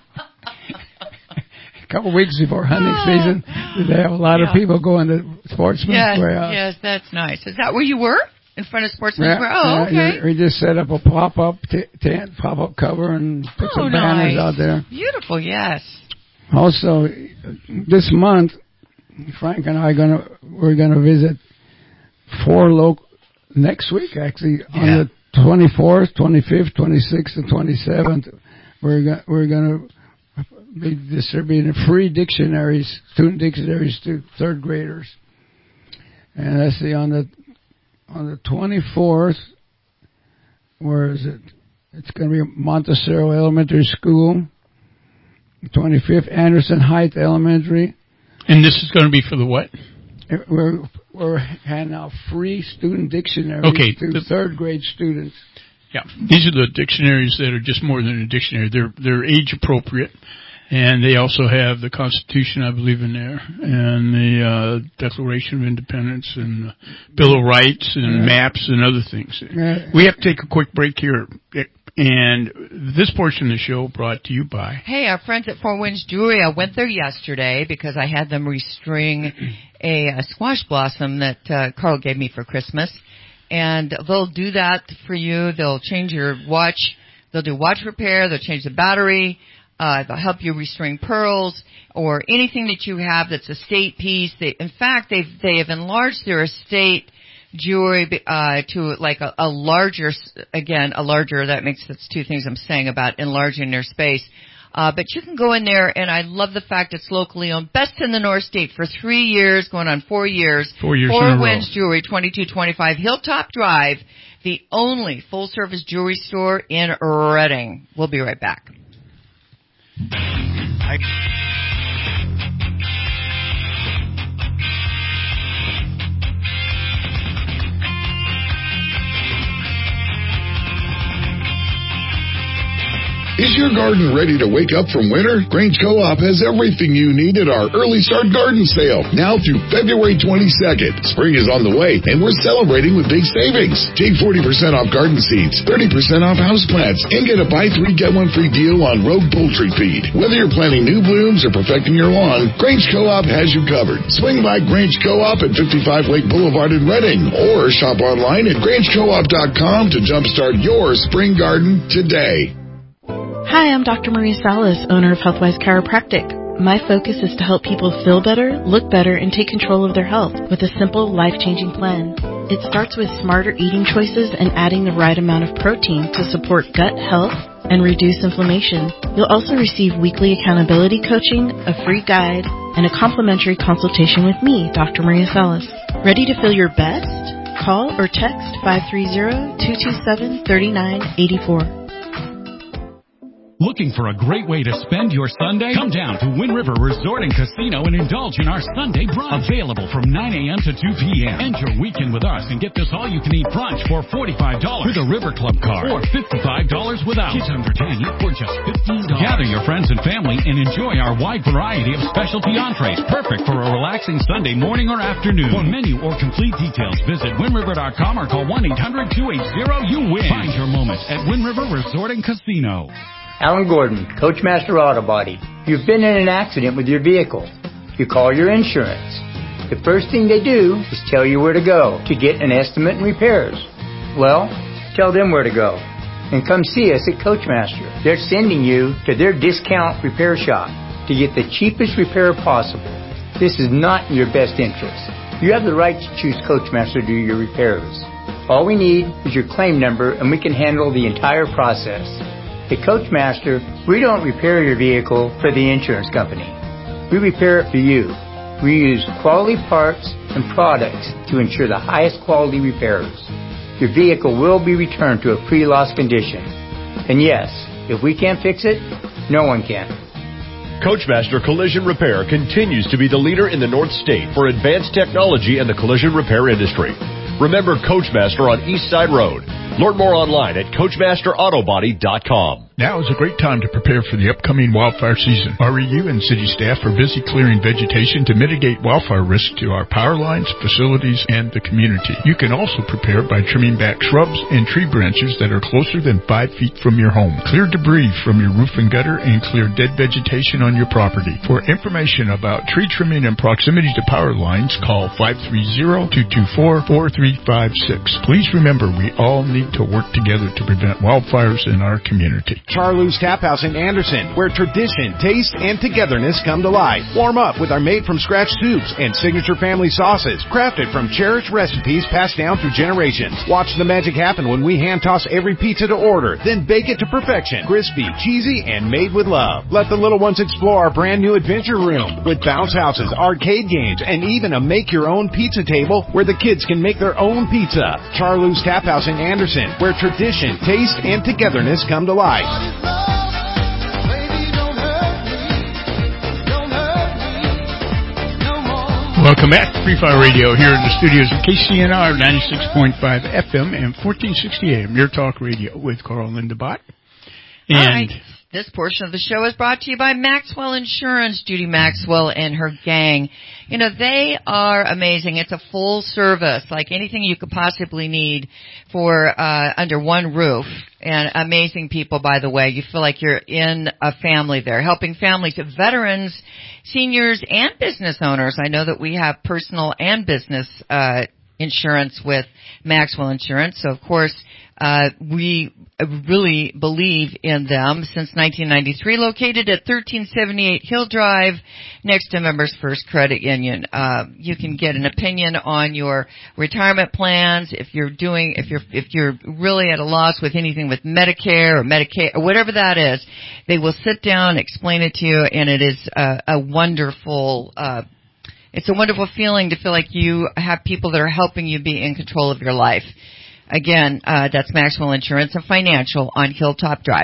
couple weeks before hunting season, they have a lot Yeah. of people going to Sportsman's Yes. Warehouse. Yes, that's nice. Is that where you were? In front of Sportsman's Yeah, Warehouse? Oh, yeah, okay. We just set up a pop-up t- tent, pop-up cover, and put Oh, some banners nice. out there. Beautiful. Yes. Also, this month, Frank and I are gonna we're gonna visit four local next week. Actually, on Yeah. the twenty-fourth, twenty-fifth, twenty-sixth, and twenty-seventh, we're go- we're gonna be distributing free dictionaries, student dictionaries to third graders. And let's see, on the on the twenty-fourth, where is it? It's going to be Montecero Elementary School. twenty-fifth, Anderson Heights Elementary. And this is going to be for the what? We're, we're handing out free student dictionaries okay, to the, third grade students. Yeah, these are the dictionaries that are just more than a dictionary. They're they're age appropriate, and they also have the Constitution, I believe, in there, and the uh, Declaration of Independence, and the Bill of Rights, and yeah. maps, and other things. Yeah. We have to take a quick break here, and this portion of the show brought to you by... Hey, our friends at Four Winds Jewelry. I went there yesterday because I had them restring a, a squash blossom that uh, Carl gave me for Christmas. And they'll do that for you. They'll change your watch. They'll do watch repair. They'll change the battery. Uh, they'll help you restring pearls or anything that you have that's a estate piece. They, in fact, they've they have enlarged their estate jewelry uh, to like a, a larger, again, a larger. That makes that's two things I'm saying about enlarging their space. Uh, but you can go in there, and I love the fact it's locally owned. Best in the North State for three years, going on four years. Four years Four in a Winds row. Jewelry, twenty-two twenty-five Hilltop Drive, the only full-service jewelry store in Reading. We'll be right back. I- Is your garden ready to wake up from winter? Grange Co-op has everything you need at our Early Start Garden Sale, now through February twenty-second. Spring is on the way, and we're celebrating with big savings. Take forty percent off garden seeds, thirty percent off houseplants, and get a buy three, get one free deal on Rogue Poultry Feed. Whether you're planting new blooms or perfecting your lawn, Grange Co-op has you covered. Swing by Grange Co-op at fifty-five Lake Boulevard in Reading, or shop online at grange co op dot com to jumpstart your spring garden today. Hi, I'm Doctor Marie Salas, owner of Healthwise Chiropractic. My focus is to help people feel better, look better, and take control of their health with a simple, life-changing plan. It starts with smarter eating choices and adding the right amount of protein to support gut health and reduce inflammation. You'll also receive weekly accountability coaching, a free guide, and a complimentary consultation with me, Doctor Maria Salas. Ready to feel your best? Call or text five three zero, two two seven, three nine eight four. Looking for a great way to spend your Sunday? Come down to Wind River Resort and Casino and indulge in our Sunday brunch. Available from nine a.m. to two p.m. End your weekend with us and get this all-you-can-eat brunch for forty-five dollars with a River Club card or fifty-five dollars without. Kids under ten eat for just fifteen dollars. Gather your friends and family and enjoy our wide variety of specialty entrees, perfect for a relaxing Sunday morning or afternoon. For menu or complete details, visit wind river dot com or call one eight hundred, two eight zero, you win. Find your moment at Wind River Resort and Casino. Alan Gordon, Coachmaster Auto Body. You've been in an accident with your vehicle. You call your insurance. The first thing they do is tell you where to go to get an estimate and repairs. Well, tell them where to go. And come see us at Coachmaster. They're sending you to their discount repair shop to get the cheapest repair possible. This is not in your best interest. You have the right to choose Coachmaster to do your repairs. All we need is your claim number and we can handle the entire process. At Coachmaster, we don't repair your vehicle for the insurance company. We repair it for you. We use quality parts and products to ensure the highest quality repairs. Your vehicle will be returned to a pre-loss condition. And yes, if we can't fix it, no one can. Coachmaster Collision Repair continues to be the leader in the North State for advanced technology in the collision repair industry. Remember Coachmaster on East Side Road. Learn more online at coachmaster auto body dot com. Now is a great time to prepare for the upcoming wildfire season. R E U and city staff are busy clearing vegetation to mitigate wildfire risk to our power lines, facilities, and the community. You can also prepare by trimming back shrubs and tree branches that are closer than five feet from your home. Clear debris from your roof and gutter and clear dead vegetation on your property. For information about tree trimming and proximity to power lines, call five three zero, two two four, four three five six. Please remember, we all need to work together to prevent wildfires in our community. Charlou's Tap House in Anderson, where tradition, taste, and togetherness come to life. Warm up with our made-from-scratch soups and signature family sauces, crafted from cherished recipes passed down through generations. Watch the magic happen when we hand-toss every pizza to order, then bake it to perfection. Crispy, cheesy, and made with love. Let the little ones explore our brand-new adventure room with bounce houses, arcade games, and even a make-your-own pizza table where the kids can make their own pizza. Charlou's Tap House in Anderson Anderson, where tradition, taste, and togetherness come to life. Welcome back to Free Fire Radio here in the studios of K C N R ninety-six point five F M and fourteen sixty A M, your talk radio with Carl and Linda Bott. And all right. This portion of the show is brought to you by Maxwell Insurance, Judy Maxwell and her gang. You know, they are amazing. It's a full service, like anything you could possibly need for uh under one roof. And amazing people, by the way. You feel like you're in a family there, helping families, veterans, seniors, and business owners. I know that we have personal and business uh insurance with Maxwell Insurance. So, of course, uh we really believe in them since nineteen ninety-three, located at thirteen seventy-eight Hill Drive next to Members First Credit Union. Uh, you can get an opinion on your retirement plans if you're doing, if you're, if you're really at a loss with anything with Medicare or Medicaid or whatever that is. They will sit down, explain it to you, and it is a, a wonderful, uh, it's a wonderful feeling to feel like you have people that are helping you be in control of your life. Again, uh, that's Maxwell Insurance and Financial on Hilltop Drive.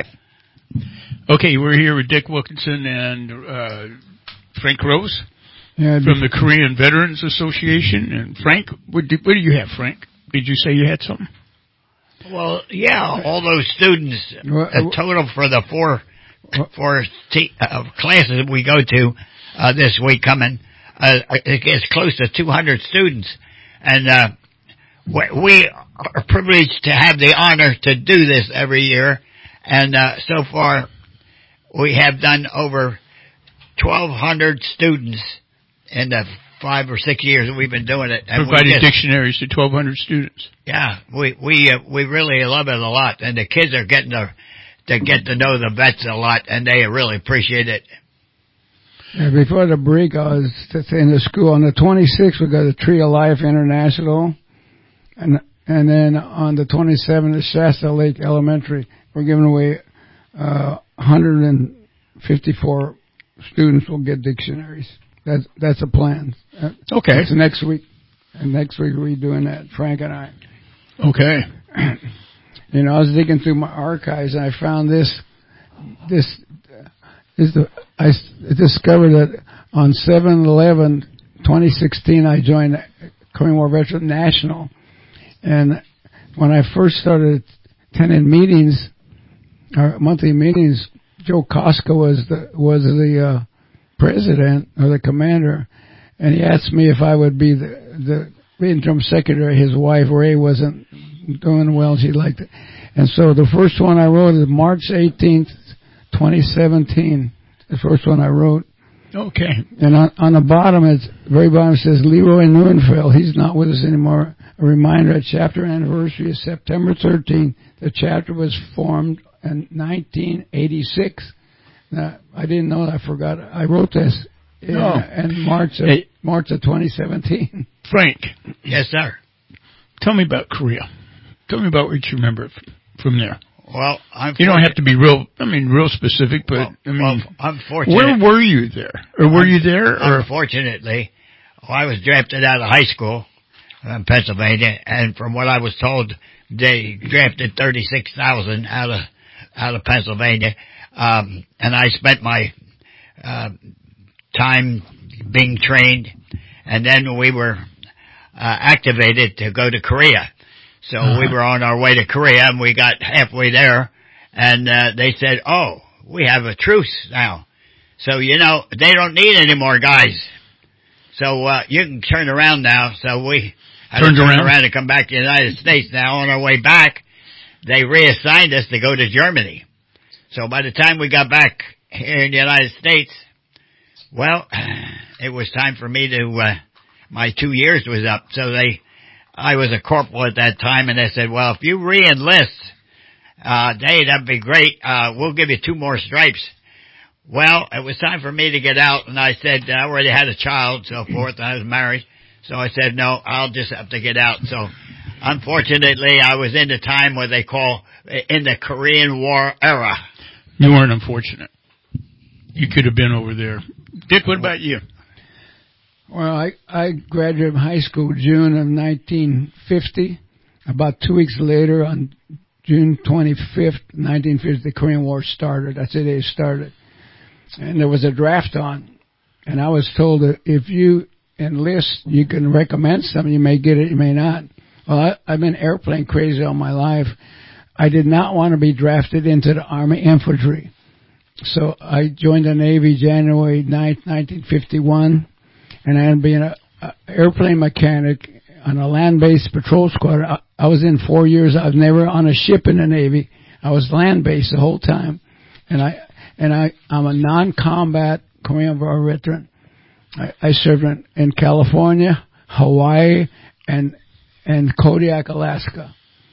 Okay, we're here with Dick Wilkinson and uh, Frank Rose yeah, from the Korean Veterans Association. And Frank, what do, what do you have, Frank? Did you say you had something? Well, yeah, all those students, a total for the four four t- uh, classes that we go to uh, this week coming, uh, it gets close to two hundred students. And uh, we are privileged to have the honor to do this every year. And uh, so far, we have done over twelve hundred students in the five or six years that we've been doing it. And provided just, dictionaries to twelve hundred students. Yeah, we we uh, we really love it a lot, and the kids are getting to to get to know the vets a lot, and they really appreciate it. Yeah, before the break, I was in the school on the twenty-sixth. We got a Tree of Life International, and and then on the twenty-seventh, the Shasta Lake Elementary, we're giving away uh, one hundred fifty-four students will get dictionaries. That's that's a plan. Okay. It's next week. And next week we're doing that, Frank and I. Okay. You know, I was digging through my archives and I found this. This is the I discovered that on seven eleven twenty sixteen I joined Korean War Veteran National, and when I first started attending meetings, our monthly meetings, Joe Costco was the was the uh, president or the commander, and he asked me if I would be the, the interim secretary. His wife Ray wasn't doing well; she liked it, and so the first one I wrote is March eighteenth, twenty seventeen. The first one I wrote. Okay. And on, on the bottom, it's very bottom, it says Leroy Neuenfeld. He's not with us anymore. A reminder: at chapter anniversary is September thirteenth. The chapter was formed in nineteen eighty-six. Now, I didn't know that. I forgot. I wrote this in, oh. in March of, hey. March of twenty seventeen. Frank. Yes, sir. Tell me about Korea. Tell me about what you remember from there. Well, I'm you don't have to be real, I mean, real specific, but, well, I mean, well, unfortunately, where were you there? Or were you there? Or? Unfortunately, well, I was drafted out of high school in Pennsylvania, and from what I was told, they drafted thirty-six thousand out of, out of Pennsylvania. Um, and I spent my, uh, time being trained, and then we were, uh, activated to go to Korea. So uh-huh. we were on our way to Korea, and we got halfway there, and, uh, they said, oh, we have a truce now. So, you know, they don't need any more guys. So, uh, you can turn around now. So we had Turned to turn around. around and come back to the United States. Now, on our way back, they reassigned us to go to Germany. So by the time we got back here in the United States, well, it was time for me to, uh, my two years was up. So they, I was a corporal at that time, and they said, well, if you re-enlist, uh, Dave, that'd be great. Uh, we'll give you two more stripes. Well, it was time for me to get out, and I said, I already had a child, so forth, and I was married. So I said, no, I'll just have to get out. So unfortunately, I was in the time where they call, in the Korean War era. You weren't unfortunate. You could have been over there. Dick, what about you? Well, I, I graduated from high school June of nineteen fifty. About two weeks later, on June twenty-fifth, nineteen fifty, the Korean War started. That's the day it started. And there was a draft on. And I was told that if you enlist, you can recommend something. You may get it, you may not. Well, I, I've been airplane crazy all my life. I did not want to be drafted into the Army Infantry. So I joined the Navy January ninth, nineteen fifty-one. And I ended up being an airplane mechanic on a land-based patrol squadron. I, I was in four years. I was never on a ship in the Navy. I was land-based the whole time. And I, and I, I'm a non-combat Korean War veteran. I, I served in, in California, Hawaii, and and Kodiak, Alaska.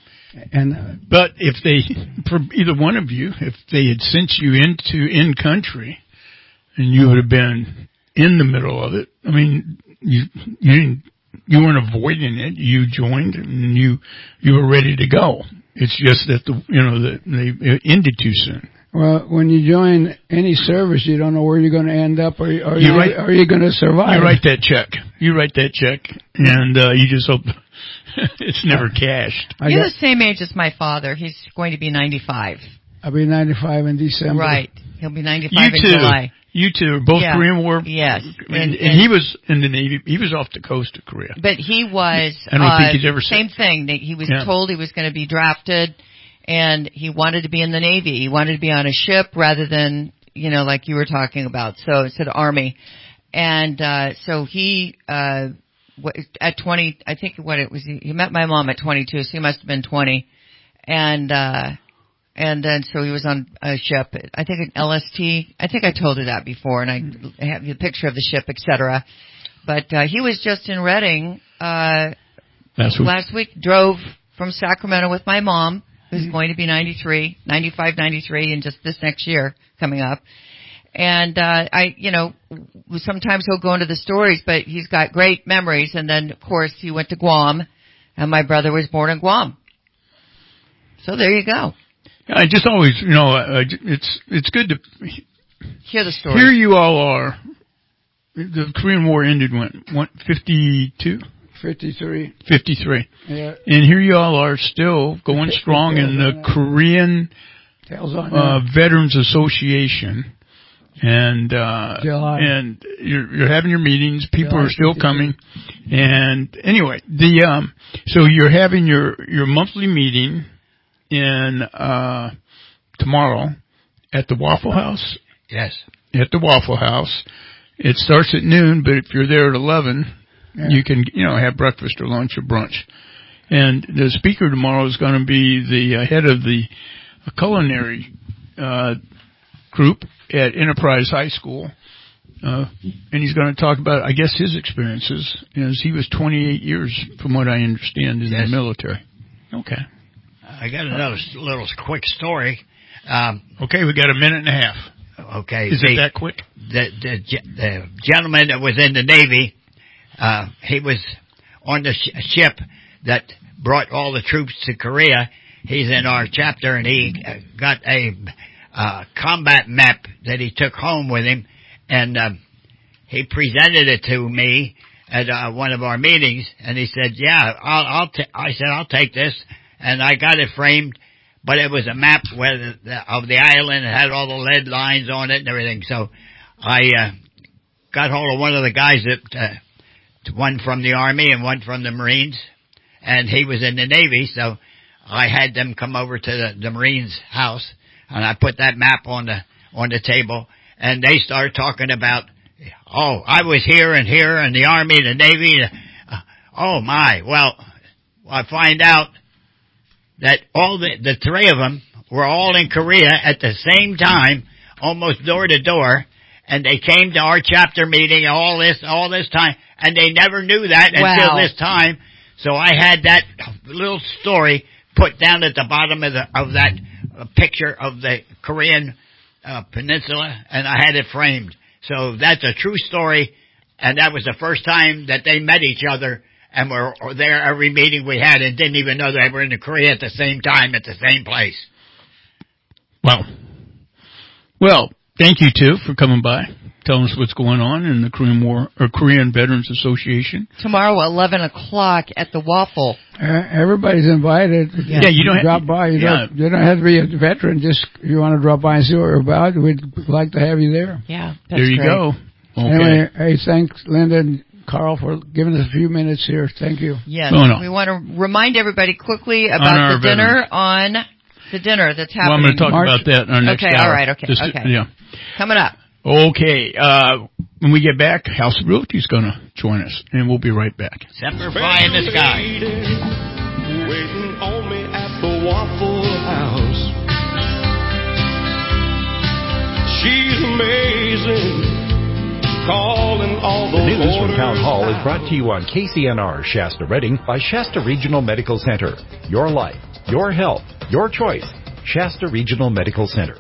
And uh, but if they, for either one of you, if they had sent you into in country, and you would have been in the middle of it, I mean, you you didn't, you weren't avoiding it. You joined, and you you were ready to go. It's just that the you know that they ended too soon. Well, when you join any service, you don't know where you're going to end up, or, or you, write, are you going to survive? You write that check. You write that check, and uh, you just hope it's never cashed. You're got, the same age as my father. He's going to be ninety-five. I'll be ninety-five in December. Right. He'll be ninety-five you in too. July. You two are both yeah. Korean War. Yes. And, and, and he was in the Navy. He was off the coast of Korea. But he was, I don't uh, think he's ever same said. thing. He was yeah. told he was going to be drafted, and he wanted to be in the Navy. He wanted to be on a ship rather than, you know, like you were talking about. So instead of Army. And, uh, so he, uh, at twenty, I think what it was, he met my mom at twenty-two, so he must have been twenty. And, uh, and then so he was on a ship, I think an L S T. I think I told her that before, and I have the picture of the ship, et cetera. But, uh, he was just in Reading, uh, last week. last week, drove from Sacramento with my mom, who's going to be ninety-three, ninety-five, ninety-three, and just this next year coming up. And, uh, I, you know, sometimes he'll go into the stories, but he's got great memories. And then, of course, he went to Guam, and my brother was born in Guam. So there you go. I just always, you know, uh, it's, it's good to hear the story. Here you all are. The Korean War ended when? What, fifty-two? fifty-three. fifty-three. Yeah. And here you all are still going strong in the Korean uh, Veterans Association. And, uh, July. and you're, you're having your meetings. People July, are still coming. And anyway, the, um, so you're having your, your monthly meeting in, uh, tomorrow at the Waffle House. Yes. At the Waffle House. It starts at noon, but if you're there at eleven, yeah. you can, you know, have breakfast or lunch or brunch. And the speaker tomorrow is going to be the uh, head of the culinary, uh, group at Enterprise High School, uh, and he's going to talk about, I guess, his experiences, as he was twenty-eight years, from what I understand, in yes. the military. Okay. I got another little quick story. Um, okay, we got a minute and a half. Okay. Is the, it that quick? The, the, the gentleman that was in the Navy, uh, he was on the sh- ship that brought all the troops to Korea. He's in our chapter, and he got a Uh, combat map that he took home with him, and uh, he presented it to me at uh, one of our meetings, and he said, yeah, I'll, I'll t-. I said, I'll take this, and I got it framed, but it was a map where the, the, of the island. It had all the lead lines on it and everything, so I uh, got hold of one of the guys that, uh, one from the Army and one from the Marines, and he was in the Navy, so I had them come over to the, the Marines' house. And I put that map on the on the table, and they started talking about, oh, I was here and here, and the Army, the Navy. Uh, oh my! Well, I find out that all the the three of them were all in Korea at the same time, almost door to door, and they came to our chapter meeting all this all this time, and they never knew that wow. until this time. So I had that little story put down at the bottom of the of that. A picture of the Korean uh, peninsula, and I had it framed. So that's a true story, and that was the first time that they met each other and were there every meeting we had and didn't even know they were in the Korea at the same time at the same place. Wow. Well, thank you, too, for coming by. telling us what's going on in the Korean War or Korean Veterans Association. Tomorrow, eleven o'clock at the Waffle. Uh, everybody's invited. Yeah, yeah you don't drop have, by. You, yeah. don't, you don't have to be a veteran. Just if you want to drop by and see what we're about, we'd like to have you there. Yeah, that's there you great. go. Okay. Anyway, hey, thanks, Linda and Carl, for giving us a few minutes here. Thank you. Yes, oh, no. we want to remind everybody quickly about the dinner veterans. on the dinner that's happening. Well, I'm going to talk March. about that in our next okay, hour. all right, okay, Just, okay. Yeah. Coming up. Okay, uh, when we get back, House of Realty is going to join us, and we'll be right back. Semper Fi in the sky. Waiting on me at the Waffle House. She's amazing. Calling all the, the news from Town Hall out. is brought to you on K C N R Shasta Redding by Shasta Regional Medical Center. Your life, your health, your choice. Shasta Regional Medical Center.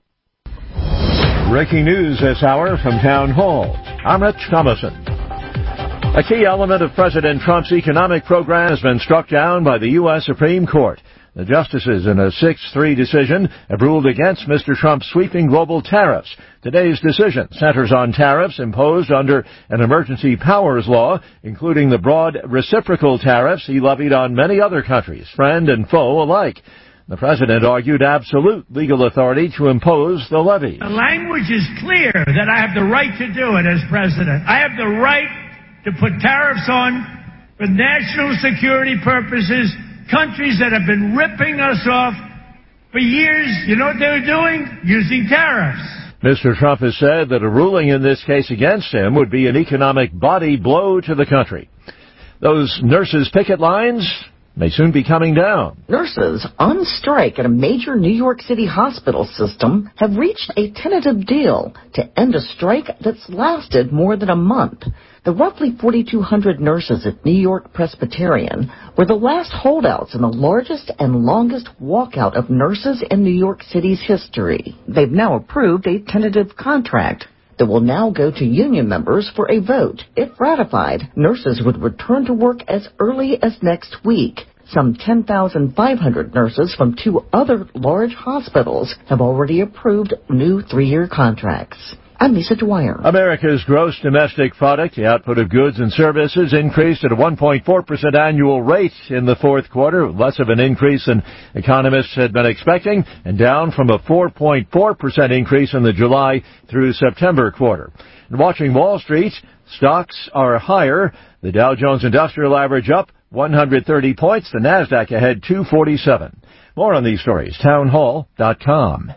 Breaking news this hour from Town Hall. I'm Rich Thomason. A key element of President Trump's economic program has been struck down by the U S Supreme Court. The justices, in a six three decision, have ruled against Mister Trump's sweeping global tariffs. Today's decision centers on tariffs imposed under an emergency powers law, including the broad reciprocal tariffs he levied on many other countries, friend and foe alike. The president argued absolute legal authority to impose the levy. The language is clear that I have the right to do it as president. I have the right to put tariffs on for national security purposes, countries that have been ripping us off for years. You know what they were doing? Using tariffs. Mister Trump has said that a ruling in this case against him would be an economic body blow to the country. Those nurses' picket lines may soon be coming down. Nurses on strike at a major New York City hospital system have reached a tentative deal to end a strike that's lasted more than a month. The roughly forty-two hundred nurses at New York Presbyterian were the last holdouts in the largest and longest walkout of nurses in New York City's history. They've now approved a tentative contract that will now go to union members for a vote. If ratified, nurses would return to work as early as next week. Some ten thousand five hundred nurses from two other large hospitals have already approved new three-year contracts. I'm Lisa Dwyer. America's gross domestic product, the output of goods and services, increased at a one point four percent annual rate in the fourth quarter, less of an increase than economists had been expecting, and down from a four point four percent increase in the July through September quarter. And watching Wall Street, stocks are higher. The Dow Jones Industrial Average up one hundred thirty points, the NASDAQ ahead two forty-seven. More on these stories, town hall dot com.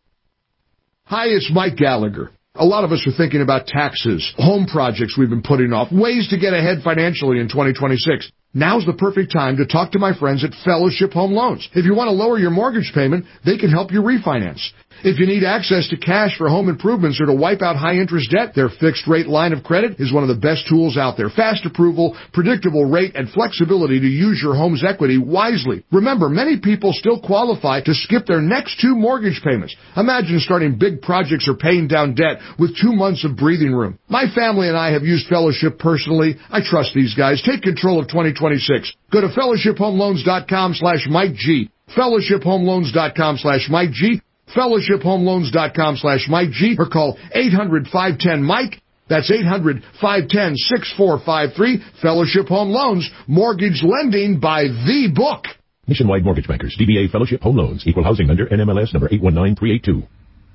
Hi, it's Mike Gallagher. A lot of us are thinking about taxes, home projects we've been putting off, ways to get ahead financially in twenty twenty-six. Now's the perfect time to talk to my friends at Fellowship Home Loans. If you want to lower your mortgage payment, they can help you refinance. If you need access to cash for home improvements or to wipe out high-interest debt, their fixed-rate line of credit is one of the best tools out there. Fast approval, predictable rate, and flexibility to use your home's equity wisely. Remember, many people still qualify to skip their next two mortgage payments. Imagine starting big projects or paying down debt with two months of breathing room. My family and I have used Fellowship personally. I trust these guys. Take control of twenty twenty-six. Go to fellowship home loans dot com slash Mike G. fellowship home loans dot com slash Mike G. fellowship home loans dot com slash Mike G. Or call eight hundred, five one zero, Mike. That's eight hundred, five one zero, six four five three. Fellowship Home Loans. Mortgage lending by the book. Nationwide Mortgage Bankers. D B A Fellowship Home Loans. Equal housing lender. N M L S number eight one nine three eight two.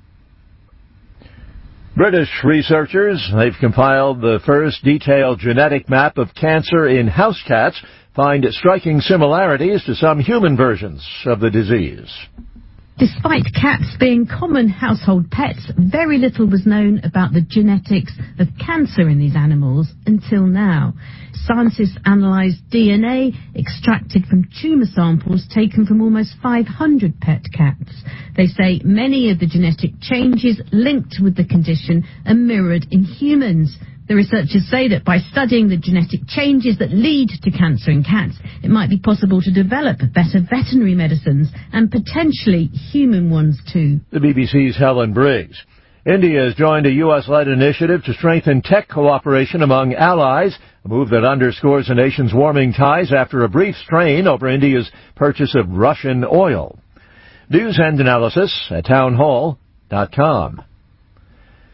British researchers, they've compiled the first detailed genetic map of cancer in house cats, find striking similarities to some human versions of the disease. Despite cats being common household pets, very little was known about the genetics of cancer in these animals until now. Scientists analysed D N A extracted from tumour samples taken from almost five hundred pet cats. They say many of the genetic changes linked with the condition are mirrored in humans. The researchers say that by studying the genetic changes that lead to cancer in cats, it might be possible to develop better veterinary medicines and potentially human ones too. The B B C's Helen Briggs. India has joined a U S-led initiative to strengthen tech cooperation among allies, a move that underscores the nation's warming ties after a brief strain over India's purchase of Russian oil. News and analysis at town hall dot com.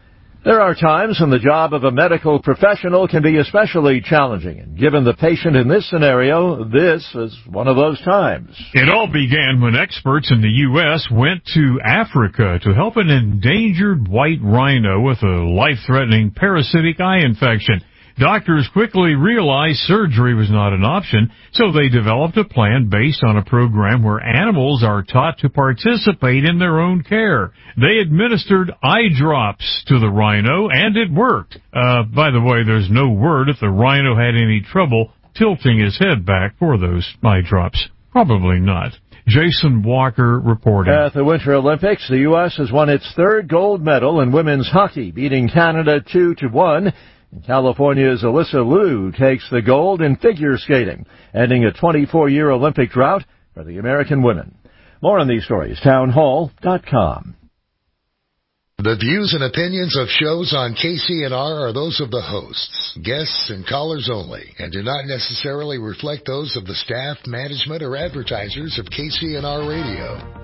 There are times when the job of a medical professional can be especially challenging, and given the patient in this scenario, this is one of those times. It all began when experts in the U S went to Africa to help an endangered white rhino with a life-threatening parasitic eye infection. Doctors quickly realized surgery was not an option, so they developed a plan based on a program where animals are taught to participate in their own care. They administered eye drops to the rhino, and it worked. Uh, by the way, there's no word if the rhino had any trouble tilting his head back for those eye drops. Probably not. Jason Walker reporting. At the Winter Olympics, the U S has won its third gold medal in women's hockey, beating Canada two to one. California's Alyssa Liu takes the gold in figure skating, ending a twenty-four-year Olympic drought for the American women. More on these stories, town hall dot com. The views and opinions of shows on K C N R are those of the hosts, guests, and callers only, and do not necessarily reflect those of the staff, management, or advertisers of K C N R Radio.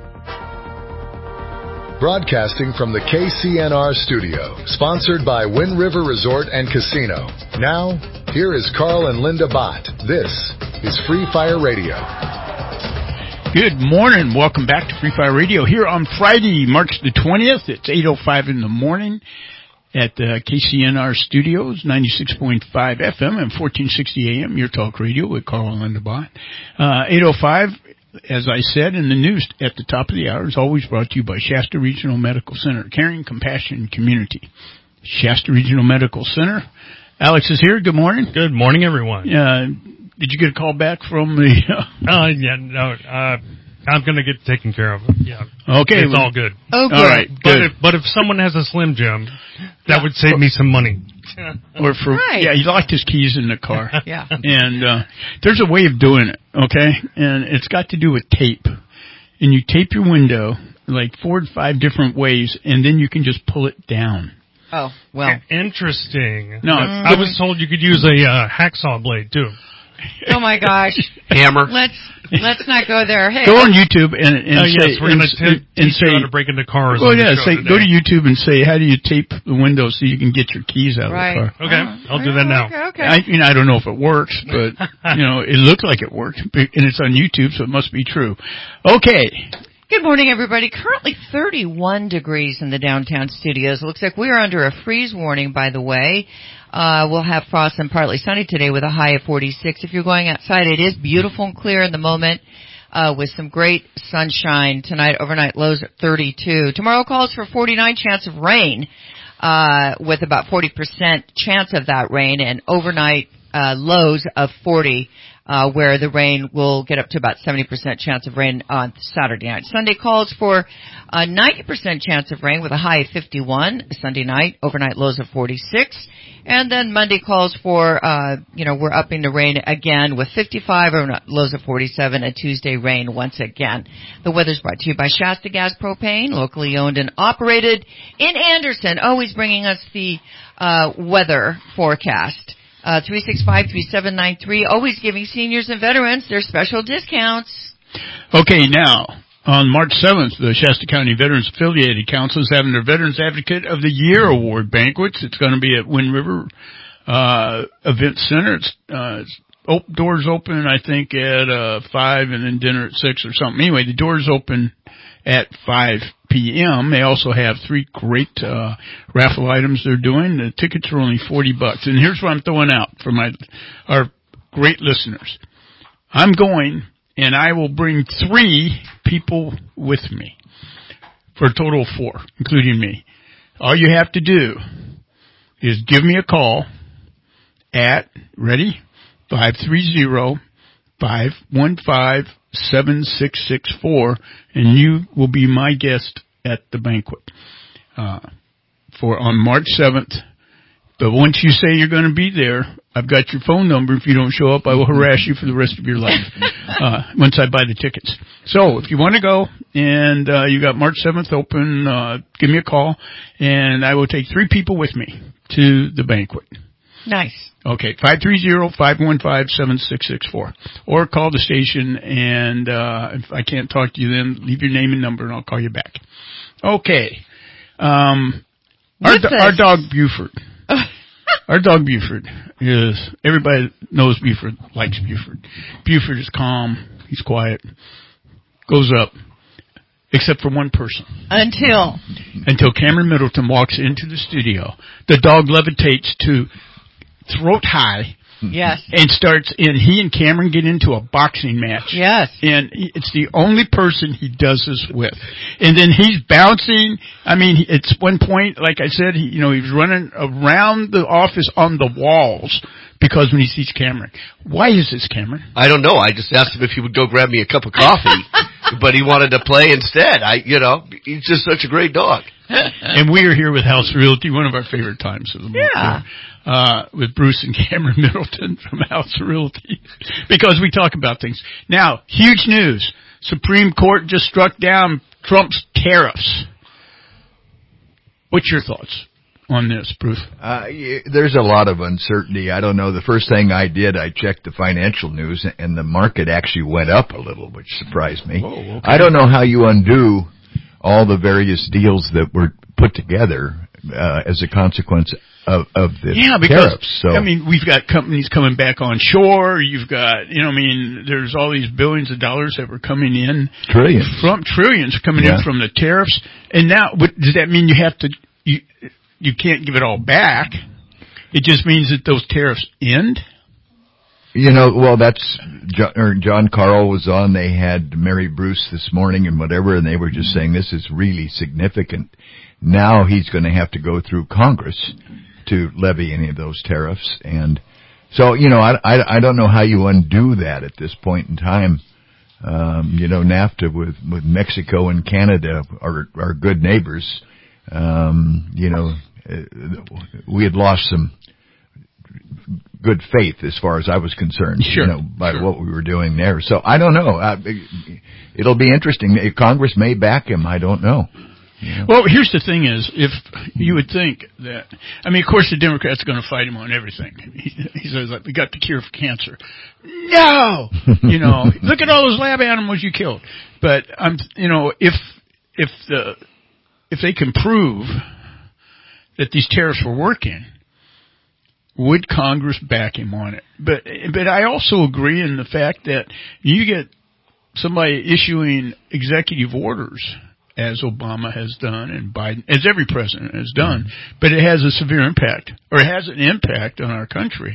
Broadcasting from the K C N R studio, sponsored by Wind River Resort and Casino. Now, here is Carl and Linda Bott. This is Free Fire Radio. Good morning. Welcome back to Free Fire Radio here on Friday, March the twentieth. It's eight oh five in the morning at the K C N R studios, ninety-six point five F M and fourteen sixty A M, your talk radio with Carl and Linda Bott. Uh, eight oh five. As I said in the news at the top of the hour, is always brought to you by Shasta Regional Medical Center, caring, compassion, community. Shasta Regional Medical Center. Alex is here. Good morning. Good morning, everyone. Uh, did you get a call back from the... Uh, uh yeah, no, uh, I'm going to get taken care of. Yeah. Okay. It's well, all good. Oh, good. All right, but good. If, but if someone has a Slim Jim, that yeah. would save me some money. Or for right. yeah, he locked his keys in the car. Yeah. And uh there's a way of doing it, okay? And it's got to do with tape. And you tape your window like four or five different ways, and then you can just pull it down. Oh, well. Interesting. No, I was told you could use a uh, hacksaw blade too. Oh my gosh. Hammer. Let's let's not go there. Hey, go on YouTube and, and uh, say, yes, we're going to and, and say how to break into cars. Well, yeah, say today. go to YouTube and say how do you tape the window so you can get your keys out right. of the car. Okay, uh, I'll do that now. Okay, okay. I mean, I don't know if it works, but you know, it looked like it worked, and it's on YouTube, so it must be true. Okay. Good morning, everybody. Currently thirty-one degrees in the downtown studios. It looks like we are under a freeze warning, by the way. Uh, we'll have frost and partly sunny today with a high of forty-six. If you're going outside, it is beautiful and clear in the moment, uh, with some great sunshine tonight. Overnight lows at thirty-two. Tomorrow calls for forty-nine chance of rain, uh, with about forty percent chance of that rain, and overnight, uh, lows of forty. Uh, where the rain will get up to about seventy percent chance of rain on Saturday night. Sunday calls for a ninety percent chance of rain with a high of fifty-one. Sunday night, overnight lows of forty-six. And then Monday calls for, uh, you know, we're upping the rain again with fifty-five, overnight lows of forty-seven, and Tuesday rain once again. The weather's brought to you by Shasta Gas Propane, locally owned and operated in Anderson, always bringing us the uh, weather forecast. Uh, three six five, three seven nine three, always giving seniors and veterans their special discounts. Okay, now, on March seventh, the Shasta County Veterans Affiliated Council is having their Veterans Advocate of the Year Award banquets. It's going to be at Wind River uh, Event Center. It's, uh, it's op- doors open, I think, at uh, five and then dinner at six or something. Anyway, the doors open at five p.m. They also have three great uh raffle items they're doing. The tickets are only forty bucks. And here's what I'm throwing out for my our great listeners. I'm going, and I will bring three people with me for a total of four, including me. All you have to do is give me a call at, ready, five three zero, five one five, seven six six four, and you will be my guest at the banquet uh, for on March seventh. But once you say you're going to be there, I've got your phone number. If you don't show up, I will harass you for the rest of your life uh, once I buy the tickets. So if you want to go and uh, you got March seventh open, uh, give me a call, and I will take three people with me to the banquet. Nice. Okay, five three zero, five one five, seven six six four. Or call the station, and uh if I can't talk to you then, leave your name and number, and I'll call you back. Okay. Um Our, do- our dog Buford. Our dog Buford is, everybody knows Buford, likes Buford. Buford is calm, he's quiet, goes up, except for one person. Until? Until Cameron Middleton walks into the studio. The dog levitates to throat high. Yes. And starts, and he and Cameron get into a boxing match. Yes. And it's the only person he does this with. And then he's bouncing. I mean, it's one point, like I said, he, you know, he was running around the office on the walls because when he sees Cameron. Why is this, Cameron? I don't know. I just asked him if he would go grab me a cup of coffee, but he wanted to play instead. I, you know, he's just such a great dog. And we are here with House Realty, one of our favorite times of the month. Yeah. Uh, with Bruce and Cameron Middleton from House Realty, because we talk about things. Now, huge news. Supreme Court just struck down Trump's tariffs. What's your thoughts on this, Bruce? Uh, there's a lot of uncertainty. I don't know. The first thing I did, I checked the financial news, and the market actually went up a little, which surprised me. Oh, okay. I don't know how you undo all the various deals that were put together uh, as a consequence of, of the yeah, because, tariffs. So, I mean, we've got companies coming back on shore. You've got, you know, I mean, there's all these billions of dollars that were coming in. Trillions. From, trillions coming yeah. in from the tariffs. And now, what, does that mean you have to, you, you can't give it all back? It just means that those tariffs end? You know, well, that's, John, or John Carl was on, they had Mary Bruce this morning and whatever, and they were just saying this is really significant. Now he's going to have to go through Congress to levy any of those tariffs. And so, you know, I, I, I don't know how you undo that at this point in time. Um, you know, NAFTA with, with Mexico and Canada are, are good neighbors. Um, you know, we had lost some good faith as far as I was concerned, sure, you know, by sure. what we were doing there. So I don't know. Uh, it'll be interesting. Congress may back him. I don't know. Yeah. Well, here's the thing is, if you would think that, I mean, of course the Democrats are going to fight him on everything. He, he says, like, we got the cure for cancer. No! You know, look at all those lab animals you killed. But, um, you know, if, if the, if they can prove that these tariffs were working, would Congress back him on it? But, but I also agree in the fact that you get somebody issuing executive orders, as Obama has done and Biden, as every president has done, but it has a severe impact, or it has an impact on our country.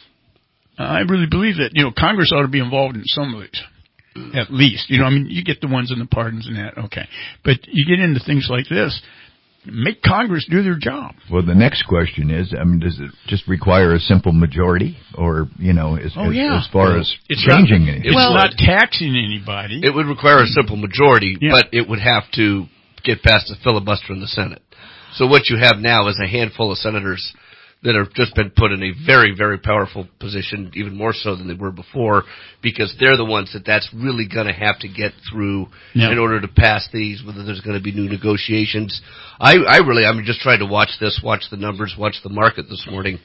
Uh, I really believe that, you know, Congress ought to be involved in some of these, at least. You know, I mean, you get the ones in the pardons and that, okay. But you get into things like this, make Congress do their job. Well, the next question is, I mean, does it just require a simple majority, or, you know, as, oh, as, yeah. as far well, as it's changing not, anything? It's well, not taxing anybody. It would require a simple majority, yeah. but it would have to get past the filibuster in the Senate. So what you have now is a handful of senators that have just been put in a very, very powerful position, even more so than they were before, because they're the ones that that's really going to have to get through yeah. in order to pass these, whether there's going to be new negotiations. I, I really, I'm just trying to watch this, watch the numbers, watch the market this morning.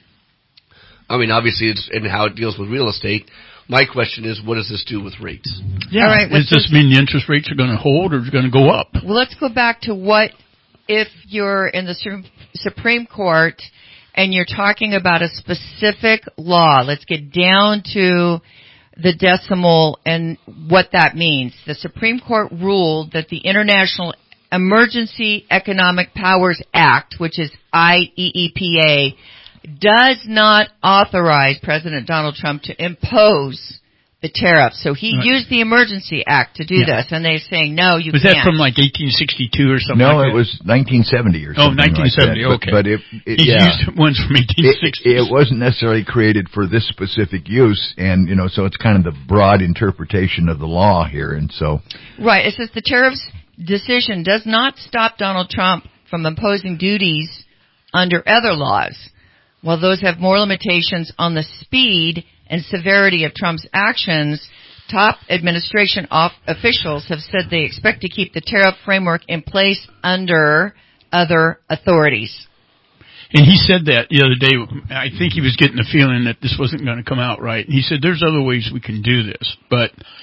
I mean, obviously, it's and how it deals with real estate. My question is, what does this do with rates? Yeah. All right, does this mean the interest rates are going to hold or is it going to go up? Well, let's go back to what if you're in the Supreme Court and you're talking about a specific law. Let's get down to the decimal and what that means. The Supreme Court ruled that the International Emergency Economic Powers Act, which is I E E P A, does not authorize President Donald Trump to impose the tariffs. So he right. used the Emergency Act to do yeah. this, and they're saying, no, you was can't. Was that from like eighteen sixty-two or something no, like that? No, it was nineteen seventy or something Oh, nineteen seventy, like that. okay. But, but it, it, He's yeah, used ones from eighteen sixty. It, it wasn't necessarily created for this specific use, and, you know, so it's kind of the broad interpretation of the law here, and so. Right, it says the tariffs decision does not stop Donald Trump from imposing duties under other laws. While those have more limitations on the speed and severity of Trump's actions, top administration off- officials have said they expect to keep the tariff framework in place under other authorities. And he said that the other day. I think he was getting the feeling that this wasn't going to come out right. And he said there's other ways we can do this. But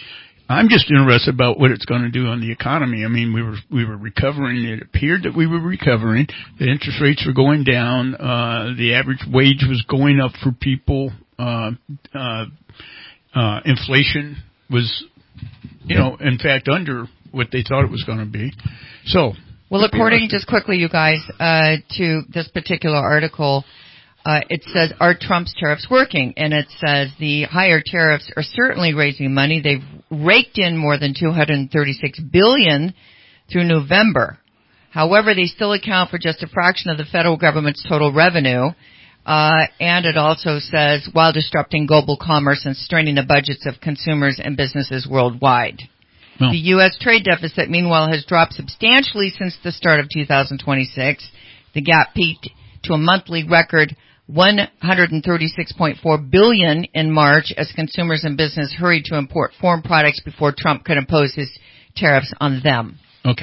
I'm just interested about what it's going to do on the economy. I mean, we were we were recovering. It appeared that we were recovering. The interest rates were going down. Uh, the average wage was going up for people. Uh, uh, uh, inflation was, you know, in fact, under what they thought it was going to be. So, well, according just quickly, you guys, uh, to this particular article. Uh, it says, are Trump's tariffs working? And it says the higher tariffs are certainly raising money. They've raked in more than two hundred thirty-six billion dollars through November. However, they still account for just a fraction of the federal government's total revenue. Uh, and it also says, while disrupting global commerce and straining the budgets of consumers and businesses worldwide. No. The U S trade deficit, meanwhile, has dropped substantially since the start of two thousand twenty-six. The gap peaked to a monthly record one hundred thirty-six point four billion dollars in March as consumers and business hurried to import foreign products before Trump could impose his tariffs on them. Okay.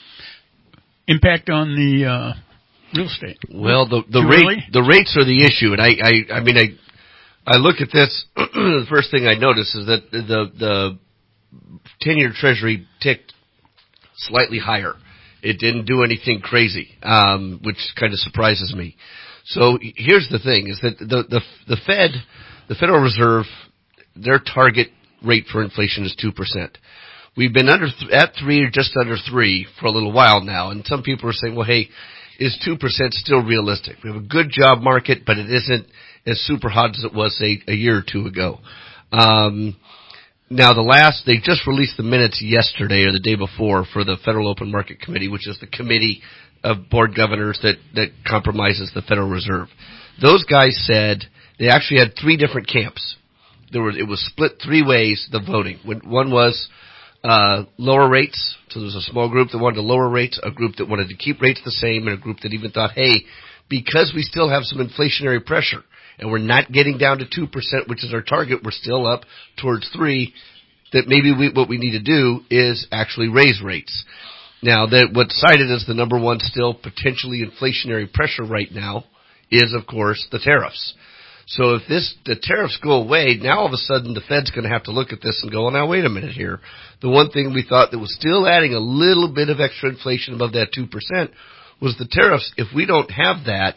Impact on the uh, real estate. Well, the the really? rate the rates are the issue, and I I, I mean I I look at this. The first thing I notice is that the the ten-year Treasury ticked slightly higher. It didn't do anything crazy, um, which kind of surprises me. So here's the thing: is that the the the Fed, the Federal Reserve, their target rate for inflation is two percent. We've been under th- at three or just under three for a little while now, and some people are saying, "Well, hey, is two percent still realistic?" We have a good job market, but it isn't as super hot as it was say a year or two ago. Um, now, the last they just released the minutes yesterday or the day before for the Federal Open Market Committee, which is the committee of board governors that, that compromises the Federal Reserve. Those guys said they actually had three different camps. There were, it was split three ways, the voting. One was uh, lower rates, so there was a small group that wanted to lower rates, a group that wanted to keep rates the same, and a group that even thought, hey, because we still have some inflationary pressure, and we're not getting down to two percent, which is our target, we're still up towards three, that maybe we, what we need to do is actually raise rates. Now, that what's cited as the number one still potentially inflationary pressure right now is, of course, the tariffs. So if this the tariffs go away, now all of a sudden the Fed's going to have to look at this and go, well, now wait a minute here. The one thing we thought that was still adding a little bit of extra inflation above that two percent was the tariffs. If we don't have that,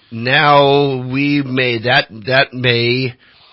now we may that that may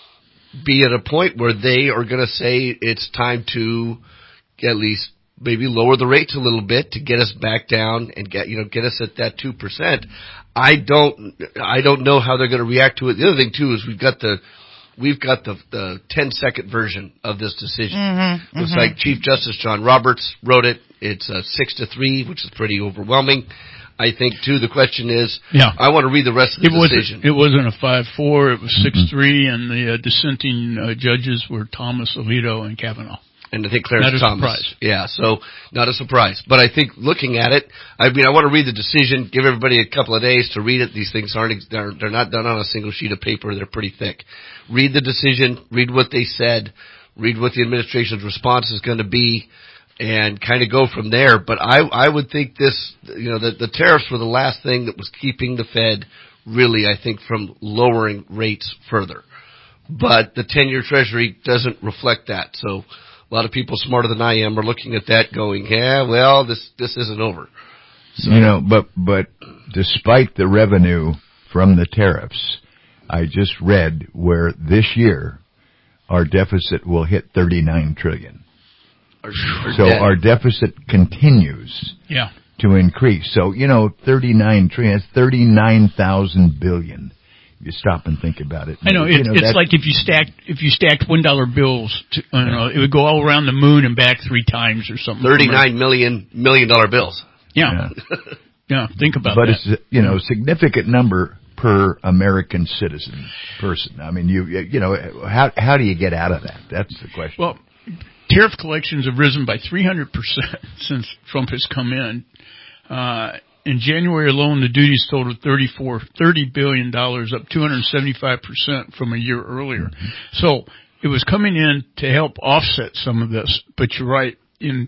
be at a point where they are going to say it's time to at least maybe lower the rates a little bit to get us back down and get, you know, get us at that two percent. I don't, I don't know how they're going to react to it. The other thing too is we've got the, we've got the, the ten second version of this decision. Mm-hmm, Looks mm-hmm. like Chief Justice John Roberts wrote it. It's a six to three, which is pretty overwhelming. I think too, the question is, yeah. I want to read the rest of the it decision. Wasn't, it wasn't a five four, it was six three, and the uh, dissenting uh, judges were Thomas, Alito, and Kavanaugh. And I think Clarence not a Thomas. Surprise. Yeah, so not a surprise. But I think looking at it, I mean, I want to read the decision, give everybody a couple of days to read it. These things aren't, they're, they're not done on a single sheet of paper. They're pretty thick. Read the decision, read what they said, read what the administration's response is going to be, and kind of go from there. But I, I would think this, you know, the, the tariffs were the last thing that was keeping the Fed really, I think, from lowering rates further. But the ten-year Treasury doesn't reflect that. So a lot of people smarter than I am are looking at that going, yeah, well, this, this isn't over. So, you know, but, but despite the revenue from the tariffs, I just read where this year our deficit will hit thirty-nine trillion. Our, our so debt. our deficit continues yeah. to increase. So, you know, thirty-nine trillion, that's thirty-nine thousand billion. You stop and think about it. I know, you it, know it's like if you stacked if you stacked one dollar bills. To, I don't know, it would go all around the moon and back three times or something. Thirty-nine million million dollar bills. Yeah, yeah. yeah think about but that. But it's you know significant number per American citizen person. I mean, you you know how how do you get out of that? That's the question. Well, tariff collections have risen by three hundred percent since Trump has come in. Uh, In January alone, the duties totaled thirty-four, thirty billion dollars, up two hundred seventy-five percent from a year earlier. Mm-hmm. So it was coming in to help offset some of this. But you're right. In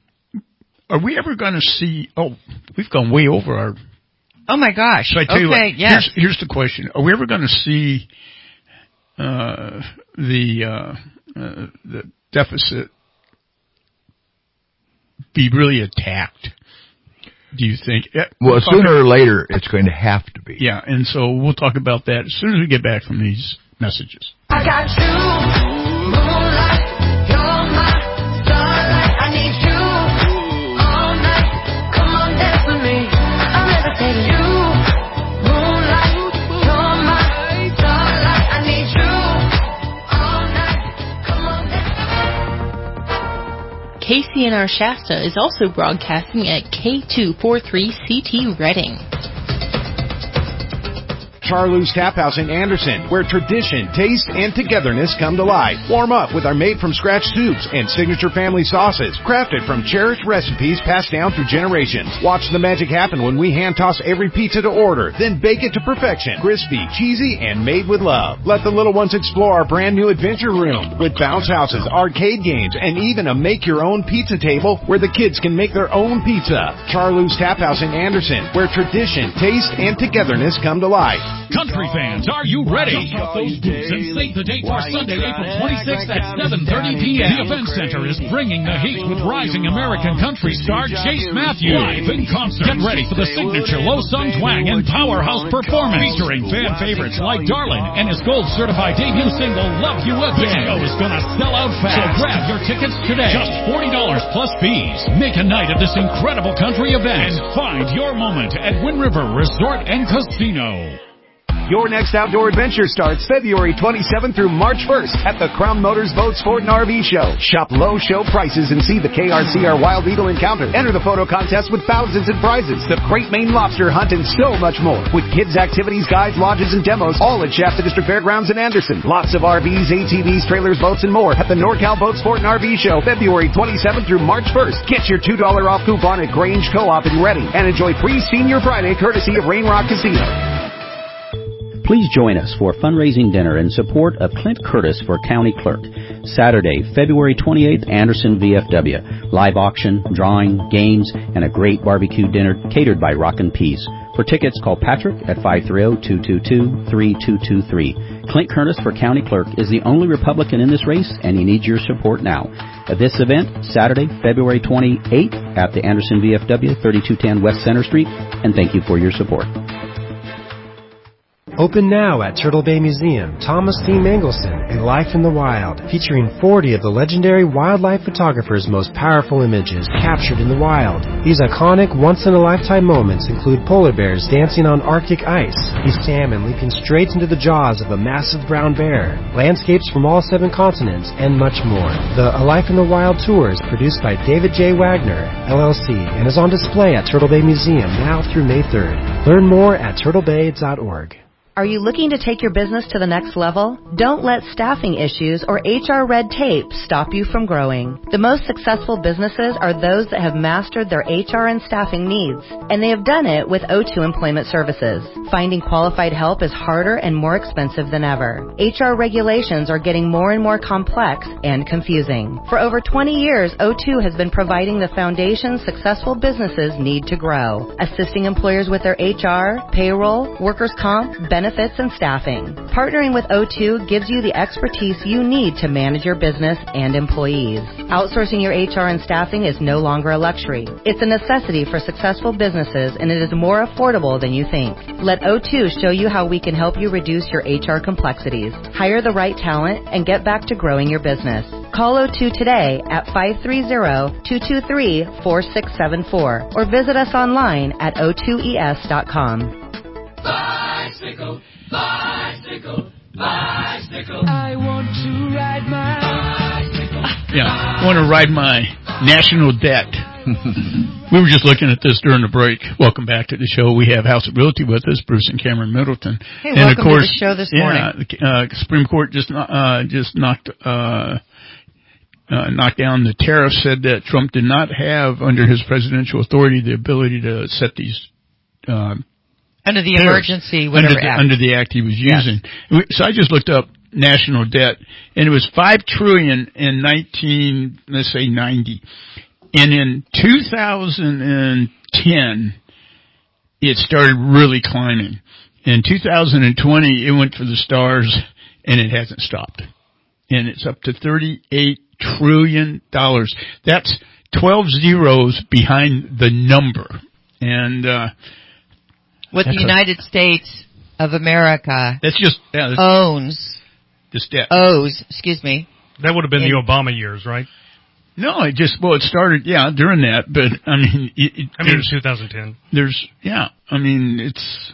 are we ever going to see? Oh, we've gone way over our. Oh my gosh! So I tell okay, you what, yes. here's, here's the question: are we ever going to see uh, the uh, uh, the deficit be really attacked? Do you think? Well, we'll sooner or later, it's going to have to be. Yeah, and so we'll talk about that as soon as we get back from these messages. I got you, moonlight, you're my starlight. I need you all night. Come on, dance with me. I'll never take you, moonlight, you're my starlight. I need you all night. Come on, dance. K C N R Shasta is also broadcasting at K two forty-three C T Reading. Charlou's Tap House in Anderson, where tradition, taste, and togetherness come to life. Warm up with our made-from-scratch soups and signature family sauces, crafted from cherished recipes passed down through generations. Watch the magic happen when we hand-toss every pizza to order, then bake it to perfection. Crispy, cheesy, and made with love. Let the little ones explore our brand-new adventure room with bounce houses, arcade games, and even a make-your-own pizza table where the kids can make their own pizza. Charlou's Tap House in Anderson, where tradition, taste, and togetherness come to life. Country fans, are you ready? Dust off those boots and save the date for Sunday, April twenty-sixth at seven thirty p.m. The Event Center is bringing the heat with rising American country star Chase Matthews live in concert. Get ready for the signature low-sung twang and powerhouse performance featuring fan favorites like Darlin and his gold-certified debut single, Love You Again. The show is gonna sell out fast, so grab your tickets today. Just forty dollars plus fees. Make a night of this incredible country event and find your moment at Wind River Resort and Casino. Your next outdoor adventure starts February twenty-seventh through March first at the Crown Motors Boat Sport and R V Show. Shop low show prices and see the K R C R Wild Eagle Encounter. Enter the photo contest with thousands in prizes, the Great Maine Lobster Hunt, and so much more. With kids' activities, guides, lodges, and demos, all at Shasta District Fairgrounds in Anderson. Lots of R Vs, A T Vs, trailers, boats, and more at the NorCal Boat Sport and R V Show, February twenty-seventh through March first. Get your two dollars off coupon at Grange Co-op in Reading and enjoy free Senior Friday courtesy of Rain Rock Casino. Please join us for a fundraising dinner in support of Clint Curtis for County Clerk. Saturday, February twenty-eighth, Anderson V F W. Live auction, drawing, games, and a great barbecue dinner catered by Rockin' Peas. For tickets, call Patrick at five three zero, two two two, three two two three. Clint Curtis for County Clerk is the only Republican in this race, and he needs your support now. At this event, Saturday, February twenty-eighth, at the Anderson V F W, thirty-two ten West Center Street, and thank you for your support. Open now at Turtle Bay Museum, Thomas C. Mangelson, A Life in the Wild, featuring forty of the legendary wildlife photographer's most powerful images captured in the wild. These iconic, once-in-a-lifetime moments include polar bears dancing on Arctic ice, a salmon leaping straight into the jaws of a massive brown bear, landscapes from all seven continents, and much more. The A Life in the Wild tour is produced by David J. Wagner, L L C, and is on display at Turtle Bay Museum now through May third. Learn more at turtle bay dot org. Are you looking to take your business to the next level? Don't let staffing issues or H R red tape stop you from growing. The most successful businesses are those that have mastered their H R and staffing needs, and they have done it with O two Employment Services. Finding qualified help is harder and more expensive than ever. H R regulations are getting more and more complex and confusing. For over twenty years, O two has been providing the foundation successful businesses need to grow, assisting employers with their H R, payroll, workers' comp, benefits, benefits, and staffing. Partnering with O two gives you the expertise you need to manage your business and employees. Outsourcing your H R and staffing is no longer a luxury. It's a necessity for successful businesses, and it is more affordable than you think. Let O two show you how we can help you reduce your H R complexities, hire the right talent, and get back to growing your business. Call O two today at five three zero, two two three, four six seven four or visit us online at O two E S dot com. Bicycle, bicycle, bicycle. I want to ride my bicycle. Yeah, I want to ride my national debt. We were just looking at this during the break. Welcome back to the show. We have House of Realty with us, Bruce and Cameron Middleton. Hey, and welcome of course, to the show this yeah, morning. The uh, Supreme Court just uh, just knocked uh, uh, knocked down the tariff. Said that Trump did not have, under his presidential authority, the ability to set these. Uh, Under the tariffs, emergency, whatever under the, act. under the act he was using. Yes. So I just looked up national debt, and it was five trillion in nineteen, let's say ninety, and in two thousand ten, it started really climbing. In two thousand twenty, it went for the stars, and it hasn't stopped, and it's up to thirty-eight trillion dollars. That's twelve zeros behind the number. And uh, what the United a, States of America that's just yeah, that's owns, this debt. owes, excuse me. That would have been in, the Obama years, right? No, it just, well, it started, yeah, during that, but, I mean... It, it, I mean, twenty ten. There's, yeah, I mean, it's,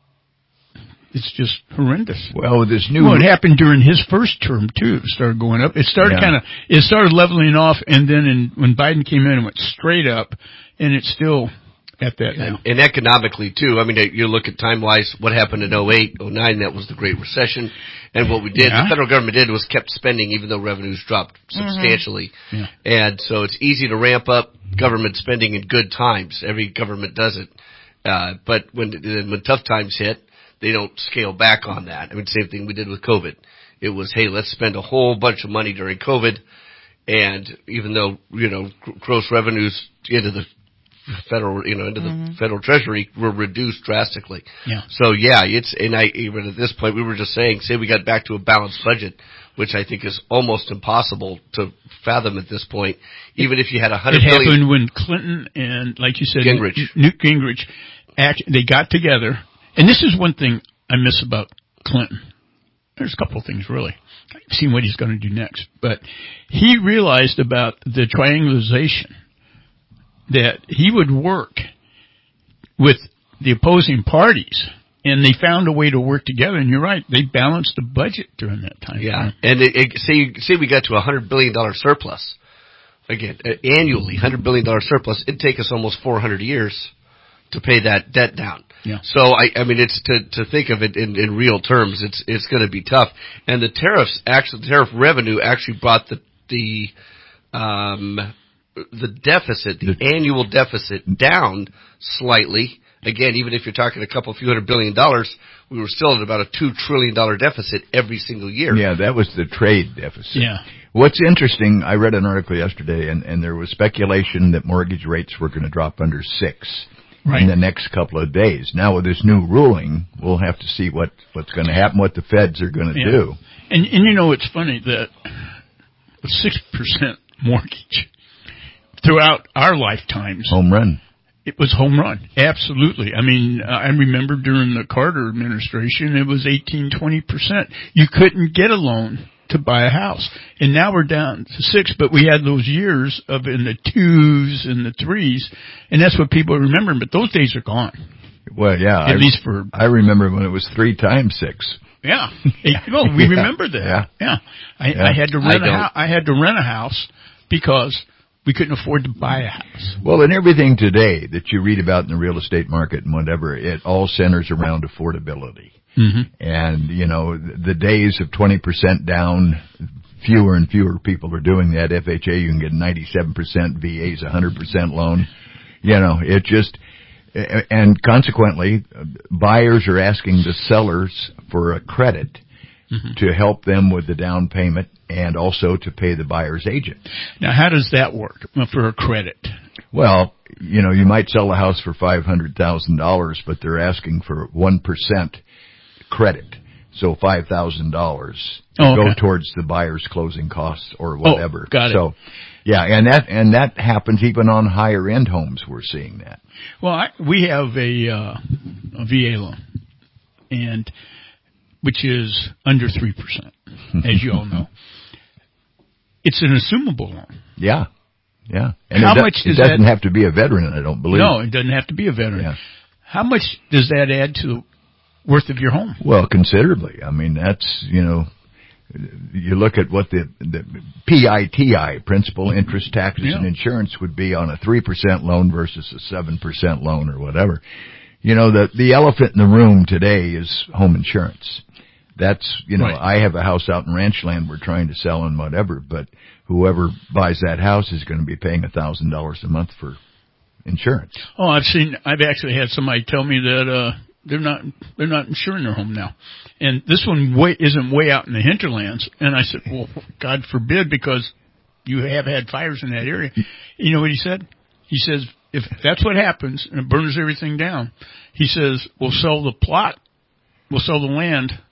it's just horrendous. Well, this new... Well, it happened during his first term, too. It started going up. It started yeah. kind of, it started leveling off, and then in, when Biden came in, it went straight up, and it's still at that now. And, and economically, too. I mean, you look at time-wise, what happened in oh eight, oh nine, that was the Great Recession. And what we did, yeah. the federal government did was kept spending even though revenues dropped substantially. Mm-hmm. Yeah. And so it's easy to ramp up government spending in good times. Every government does it. Uh, but when, when tough times hit, they don't scale back on that. I mean, same thing we did with COVID. It was, hey, let's spend a whole bunch of money during COVID. And even though, you know, gross revenues into the federal, you know, into mm-hmm. the federal treasury were reduced drastically. Yeah. So yeah, it's, and I, even at this point, we were just saying, say we got back to a balanced budget, which I think is almost impossible to fathom at this point, even if you had a hundred billion. It billion. happened when Clinton and, like you said, Gingrich. Newt Gingrich, act, they got together. And this is one thing I miss about Clinton. There's a couple of things, really. I've seen what he's going to do next. But he realized about the triangulation that he would work with the opposing parties, and they found a way to work together. And you're right, they balanced the budget during that time. Yeah, time. and it, it, say say we got to a hundred billion dollar surplus again uh, annually, hundred billion dollar surplus. It'd take us almost four hundred years to pay that debt down. Yeah. So I, I mean, it's to to think of it in, in real terms. It's it's going to be tough. And the tariffs actually, the tariff revenue actually brought the the um. the deficit, the annual deficit, down slightly. Again, even if you're talking a couple, few hundred billion dollars, we were still at about a two trillion dollar deficit every single year. Yeah, that was the trade deficit. Yeah. What's interesting, I read an article yesterday, and, and there was speculation that mortgage rates were going to drop under six right. in the next couple of days. Now, with this new ruling, we'll have to see what, what's going to happen, what the feds are going to yeah. do. And, and you know, it's funny that a six percent mortgage throughout our lifetimes. Home run. It was home run. Absolutely. I mean, I remember during the Carter administration, it was eighteen, twenty percent. You couldn't get a loan to buy a house. And now we're down to six, but we had those years of in the twos and the threes, and that's what people remember, but those days are gone. Well, yeah. At I, least for... I remember when it was three times six. Yeah. Well, we yeah. remember that. Yeah. Yeah. I, yeah. I had to rent a house. I had to rent a house because we couldn't afford to buy a house. Well, and everything today that you read about in the real estate market and whatever, it all centers around affordability. Mm-hmm. And, you know, the days of twenty percent down, fewer and fewer people are doing that. F H A, you can get ninety-seven percent, V A's one hundred percent loan. You know, it just, and consequently, buyers are asking the sellers for a credit mm-hmm. to help them with the down payment and also to pay the buyer's agent. Now, how does that work for a credit? Well, you know, you might sell a house for five hundred thousand dollars, but they're asking for one percent credit. So five thousand dollars oh, go okay. towards the buyer's closing costs or whatever. Oh, got it. So, yeah, and that, and that happens even on higher end homes. We're seeing that. Well, I, we have a, uh, a V A loan, and which is under three percent, as you all know. It's an assumable loan. Yeah. Yeah. And How it do, much does it doesn't that, have to be a veteran, I don't believe. No, it doesn't have to be a veteran. Yeah. How much does that add to the worth of your home? Well, considerably. I mean, that's, you know, you look at what the, the P I T I, principal, interest, taxes, yeah. and insurance would be on a three percent loan versus a seven percent loan or whatever. You know, the, the elephant in the room today is home insurance. That's, you know, right. I have a house out in Ranchland we're trying to sell and whatever, but whoever buys that house is going to be paying a thousand dollars a month for insurance. Oh, I've seen, I've actually had somebody tell me that, uh, they're not, they're not insuring their home now. And this one way, isn't way out in the hinterlands. And I said, well, God forbid, because you have had fires in that area. You know what he said? He says, if that's what happens and it burns everything down, he says, we'll sell the plot, we'll sell the land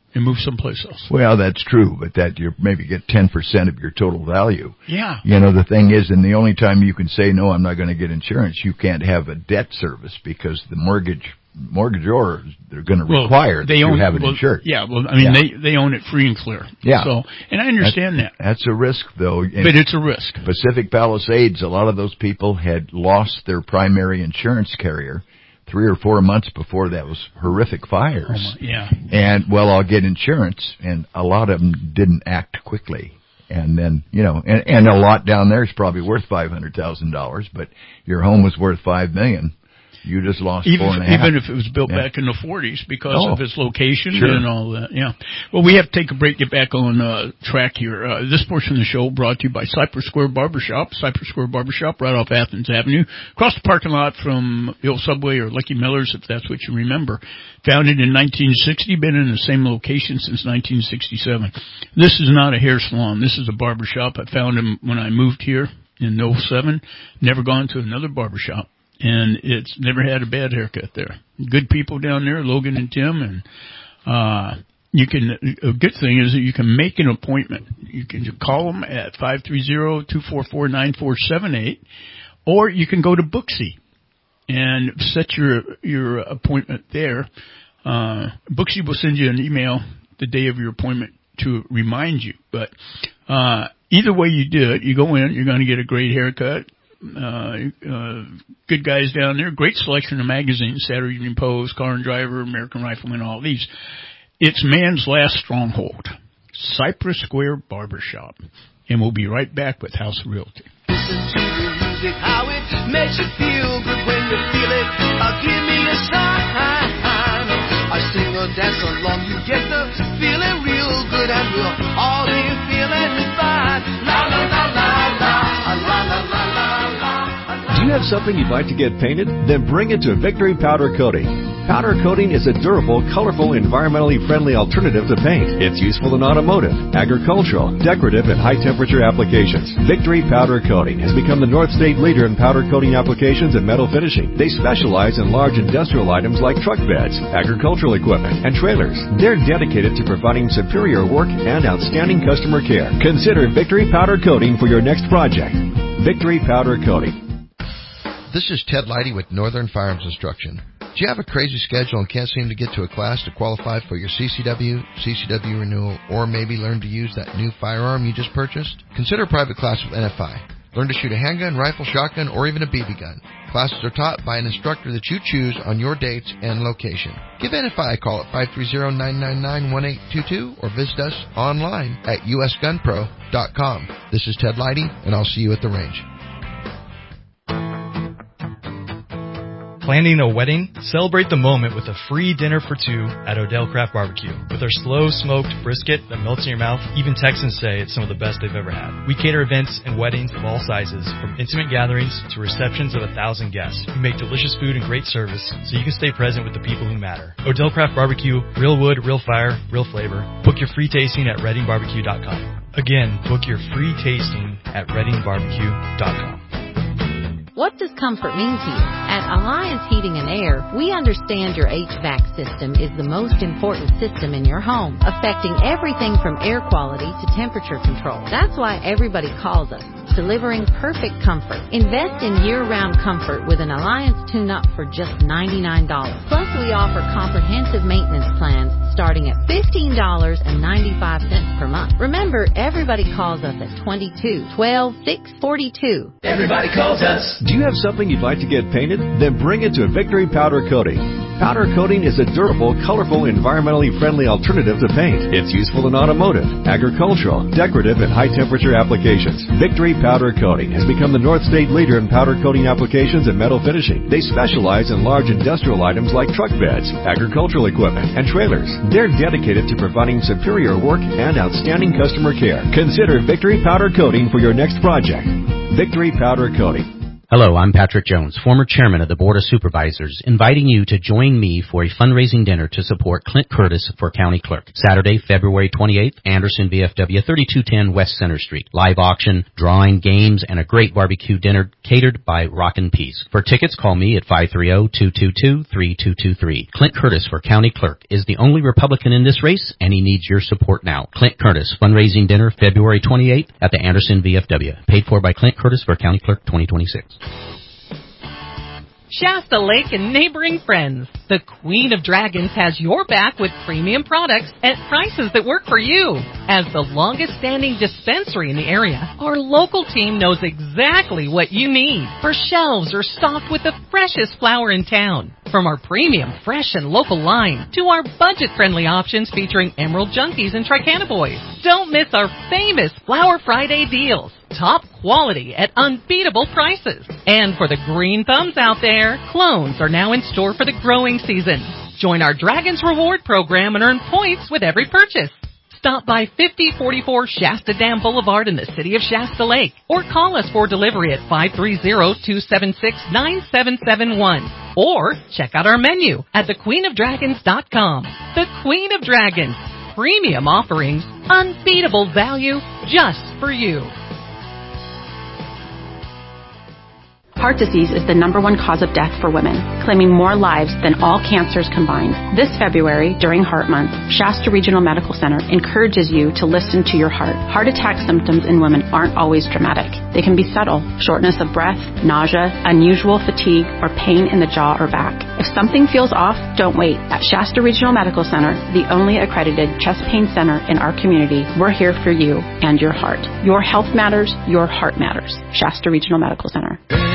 and move someplace else. Well, that's true, but that you maybe get ten percent of your total value. Yeah. You know, the thing is, and the only time you can say, no, I'm not going to get insurance, you can't have a debt service because the mortgage mortgagor, they're going to well, require they that own, you have it well, insured. Yeah, well, I mean, yeah. they, they own it free and clear. Yeah. So, and I understand that, that. That's a risk, though. In but it's a risk. Pacific Palisades, a lot of those people had lost their primary insurance carrier three or four months before that was horrific fires. Oh my, yeah. And, well, I'll get insurance, and a lot of them didn't act quickly. And then, you know, and, and a lot down there is probably worth five hundred thousand dollars, but your home was worth five million dollars. You just lost even, four and a half. Even if it was built yeah. back in the forties because oh, of its location sure. and all that. Yeah. Well, we have to take a break, get back on uh, track here. Uh, this portion of the show brought to you by Cypress Square Barbershop. Cypress Square Barbershop right off Athens Avenue. Across the parking lot from the old Subway or Lucky Miller's, if that's what you remember. Founded in nineteen sixty, been in the same location since nineteen sixty-seven. This is not a hair salon. This is a barbershop. I found him when I moved here in oh seven. Never gone to another barbershop. And it's never had a bad haircut there. Good people down there, Logan and Tim, and uh you can. A good thing is that you can make an appointment. You can call them at five three zero, two four four, nine four seven eight, or you can go to Booksy and set your your appointment there. Uh Booksy will send you an email the day of your appointment to remind you. But uh either way you do it, you go in, you're going to get a great haircut. Uh, uh, good guys down there. Great selection of magazines, Saturday Evening Post, Car and Driver, American Rifleman, all these. It's man's last stronghold. Cypress Square Barbershop. And we'll be right back with House Realty. Listen to the music, how it makes you feel good when you feel it. Uh, give me a sign. I sing or dance along, you get the feeling real good and we'll all be feeling fine. La la la la la, la la la la. Do you have something you'd like to get painted? Then bring it to Victory Powder Coating. Powder coating is a durable, colorful, environmentally friendly alternative to paint. It's useful in automotive, agricultural, decorative, and high-temperature applications. Victory Powder Coating has become the North State leader in powder coating applications and metal finishing. They specialize in large industrial items like truck beds, agricultural equipment, and trailers. They're dedicated to providing superior work and outstanding customer care. Consider Victory Powder Coating for your next project. Victory Powder Coating. This is Ted Leidy with Northern Firearms Instruction. Do you have a crazy schedule and can't seem to get to a class to qualify for your C C W, C C W renewal, or maybe learn to use that new firearm you just purchased? Consider a private class with N F I. Learn to shoot a handgun, rifle, shotgun, or even a B B gun. Classes are taught by an instructor that you choose on your dates and location. Give N F I a call at five three zero, nine nine nine, one eight two two or visit us online at u s gun pro dot com. This is Ted Leidy, and I'll see you at the range. Planning a wedding? Celebrate the moment with a free dinner for two at Odell Craft Barbecue. With our slow smoked brisket that melts in your mouth, even Texans say it's some of the best they've ever had. We cater events and weddings of all sizes, from intimate gatherings to receptions of a thousand guests. We make delicious food and great service so you can stay present with the people who matter. Odell Craft Barbecue, real wood, real fire, real flavor. Book your free tasting at reading barbecue dot com. Again, book your free tasting at reading barbecue dot com. What does comfort mean to you? At Alliance Heating and Air, we understand your H V A C system is the most important system in your home, affecting everything from air quality to temperature control. That's why everybody calls us, delivering perfect comfort. Invest in year-round comfort with an Alliance tune-up for just ninety-nine dollars. Plus, we offer comprehensive maintenance plans starting at fifteen dollars and ninety-five cents per month. Remember, everybody calls us at twenty-two, twelve, six forty-two. Everybody calls us. Do you have something you'd like to get painted? Then bring it to Victory Powder Coating. Powder coating is a durable, colorful, environmentally friendly alternative to paint. It's useful in automotive, agricultural, decorative, and high-temperature applications. Victory Powder Coating has become the North State leader in powder coating applications and metal finishing. They specialize in large industrial items like truck beds, agricultural equipment, and trailers. They're dedicated to providing superior work and outstanding customer care. Consider Victory Powder Coating for your next project. Victory Powder Coating. Hello, I'm Patrick Jones, former chairman of the Board of Supervisors, inviting you to join me for a fundraising dinner to support Clint Curtis for County Clerk. Saturday, February twenty-eighth, Anderson V F W, thirty-two ten West Center Street. Live auction, drawing, games, and a great barbecue dinner catered by Rockin' Peace. For tickets, call me at five three zero, two two two, three two two three. Clint Curtis for County Clerk is the only Republican in this race, and he needs your support now. Clint Curtis, fundraising dinner February twenty-eighth at the Anderson V F W. Paid for by Clint Curtis for County Clerk twenty twenty-six. Shasta Lake and neighboring friends. The Queen of Dragons has your back with premium products at prices that work for you. As the longest standing dispensary in the area, our local team knows exactly what you need. Our shelves are stocked with the freshest flower in town. From our premium, fresh, and local line to our budget-friendly options featuring Emerald Junkies and Tricana Boys. Don't miss our famous Flower Friday deals. Top quality at unbeatable prices. And for the green thumbs out there, clones are now in store for the growing season. Join our Dragons Reward program and earn points with every purchase. Stop by fifty forty-four Shasta Dam Boulevard in the city of Shasta Lake or call us for delivery at five three zero, two seven six, nine seven seven one or check out our menu at the queen of dragons dot com. The Queen of Dragons. Premium offerings, unbeatable value just for you. Heart disease is the number one cause of death for women, claiming more lives than all cancers combined. This February, during Heart Month, Shasta Regional Medical Center encourages you to listen to your heart. Heart attack symptoms in women aren't always dramatic. They can be subtle: shortness of breath, nausea, unusual fatigue, or pain in the jaw or back. If something feels off, don't wait. At Shasta Regional Medical Center, the only accredited chest pain center in our community, we're here for you and your heart. Your health matters, your heart matters. Shasta Regional Medical Center.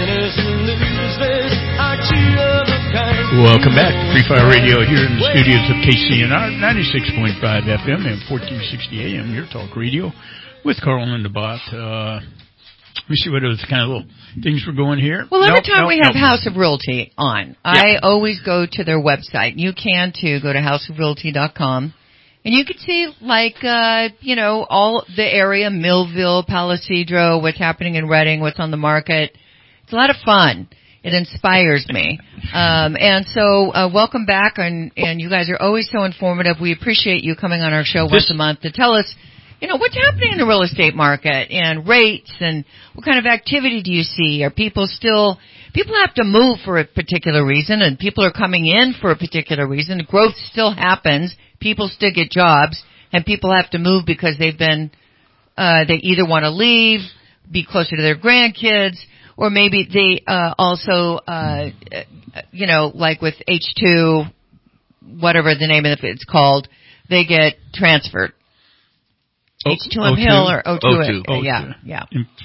Welcome back to Free Fire Radio here in the studios of K C N R, ninety-six point five F M and fourteen sixty A M, your talk radio, with Carl and the Bot. Uh, let me see what other kind of little things we're going here. Well, every nope, time nope, we have nope. House of Realty on, yeah. I always go to their website. You can, too. Go to house of realty dot com. And you can see, like, uh, you know, all the area, Millville, Palisadro, what's happening in Reading, what's on the market. It's a lot of fun. It inspires me. Um, and so, uh, welcome back, and, and you guys are always so informative. We appreciate you coming on our show once a month to tell us, you know, what's happening in the real estate market and rates and what kind of activity do you see? Are people still, people have to move for a particular reason, and people are coming in for a particular reason. Growth still happens. People still get jobs, and people have to move because they've been, uh, they either want to leave, be closer to their grandkids, or maybe they uh, also, uh, you know, like with H two, whatever the name of it's called, they get transferred. O- H two M Hill or O two. O two. Uh, yeah, yeah.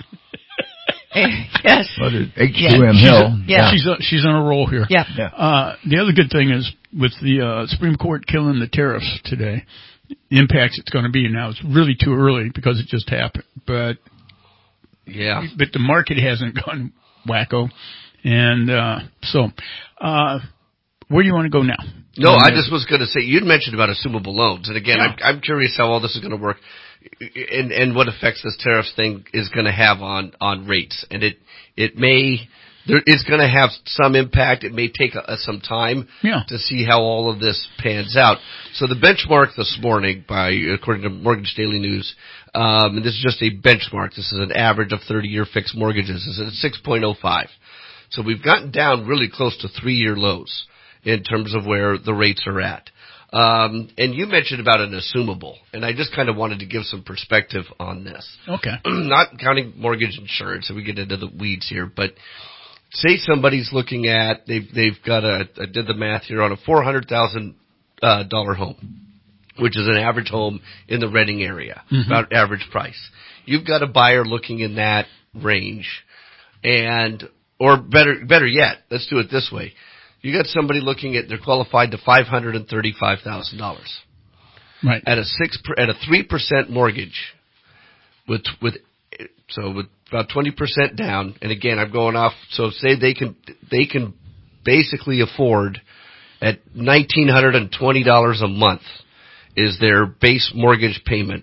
Yes. H two M Hill. Yeah. She's, a, she's on a roll here. Yeah. yeah. Uh, the other good thing is with the uh, Supreme Court killing the tariffs today, the impacts it's going to be now, it's really too early because it just happened. But Yeah. But the market hasn't gone wacko. And uh, so, uh, where do you want to go now? No, I just was going to say, you'd mentioned about assumable loans. And again, yeah. I'm, I'm curious how all this is going to work and, and what effects this tariffs thing is going to have on, on rates. And it, it may, there, it's going to have some impact. It may take a, some time yeah. to see how all of this pans out. So the benchmark this morning, by according to Mortgage Daily News, um, and this is just a benchmark. This is an average of thirty-year fixed mortgages. This is at six point oh five. So we've gotten down really close to three-year lows in terms of where the rates are at. Um, and you mentioned about an assumable, and I just kind of wanted to give some perspective on this. Okay. Not counting mortgage insurance, and we get into the weeds here, but say somebody's looking at, they've, they've got a, I did the math here, on a four hundred thousand dollars uh, home, which is an average home in the Reading area, mm-hmm. about average price. You've got a buyer looking in that range, and, or better, better yet, let's do it this way. You got somebody looking at, they're qualified to five hundred thirty-five thousand dollars. Right. At a six, at a three percent mortgage with, with, so with about twenty percent down. And again, I'm going off, so say they can, they can basically afford at one thousand nine hundred twenty dollars a month is their base mortgage payment.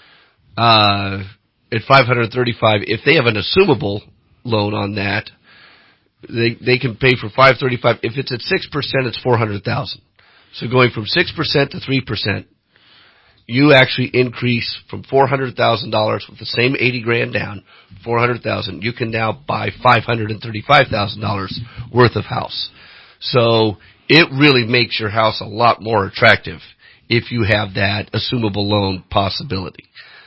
Uh, at five hundred thirty-five, if they have an assumable loan on that, They they can pay for five thirty-five. If it's at six percent, it's four hundred thousand. So going from six percent to three percent, you actually increase from four hundred thousand dollars with the same eighty grand down, four hundred thousand. You can now buy five hundred thirty-five thousand dollars worth of house. So it really makes your house a lot more attractive if you have that assumable loan possibility.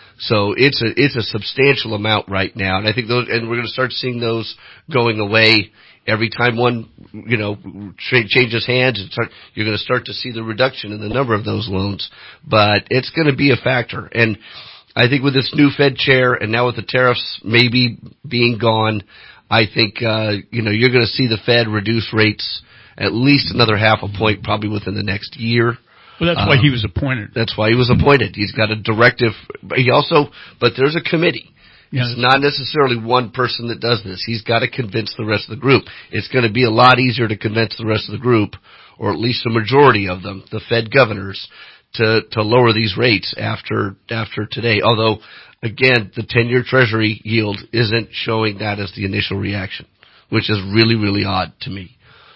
So it's a it's a substantial amount right now, and I think those, and we're going to start seeing those going away every time one, you know, tra- changes hands. And start, you're going to start to see the reduction in the number of those loans, but it's going to be a factor. And I think with this new Fed chair, and now with the tariffs maybe being gone, I think uh, you know you're going to see the Fed reduce rates at least another half a point, probably within the next year. Well, that's why um, he was appointed. That's why he was appointed. He's got a directive. But he also, but there's a committee. Yeah, it's not necessarily one person that does this. He's got to convince the rest of the group. It's going to be a lot easier to convince the rest of the group, or at least a majority of them, the Fed governors, to to lower these rates after after today. Although, again, the ten-year Treasury yield isn't showing that as the initial reaction, which is really, really odd to me.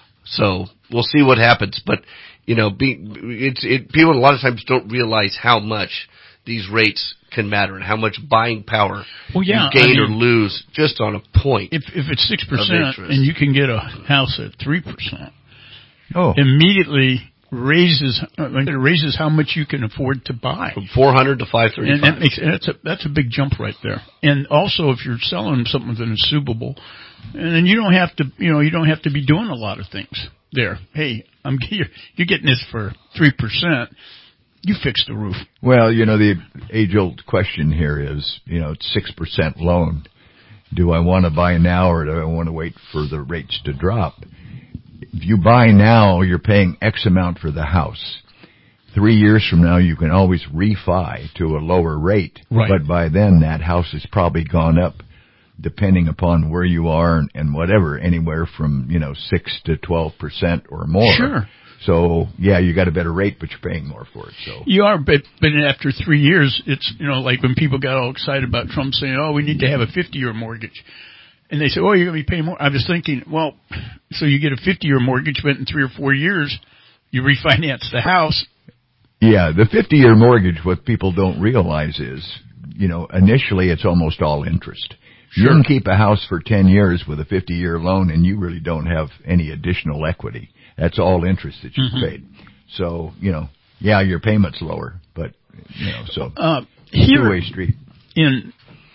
So we'll see what happens. But you know, be, it's, it, people a lot of times don't realize how much these rates can matter and how much buying power well, yeah, you gain I mean, or lose just on a point. If if it's six percent and you can get a house at three percent, oh, immediately raises uh, it raises how much you can afford to buy from four hundred to five thirty-five. And that makes and that's a that's a big jump right there. And also, if you're selling something that is suitable, and then you don't have to you know you don't have to be doing a lot of things there. Hey, I'm you're, you're getting this for three percent. You fix the roof. Well, you know, the age-old question here is, you know, it's six percent loan. Do I want to buy now or do I want to wait for the rates to drop? If you buy now, you're paying X amount for the house. Three years from now, you can always refi to a lower rate. Right. But by then, that house has probably gone up, depending upon where you are and, and whatever, anywhere from, you know, six to twelve percent or more. Sure. So, yeah, you got a better rate, but you're paying more for it. So you are, but but after three years, it's, you know, like when people got all excited about Trump saying, oh, we need to have a fifty-year mortgage. And they say, oh, you're going to be paying more. I was thinking, well, so you get a fifty-year mortgage, but in three or four years, you refinance the house. Yeah, the fifty-year mortgage, what people don't realize is, you know, initially it's almost all interest. Sure. You can keep a house for ten years with a fifty-year loan, and you really don't have any additional equity. That's all interest that you've mm-hmm. paid. So, you know, yeah, your payment's lower, but, you know, so uh, here, two-way street. In,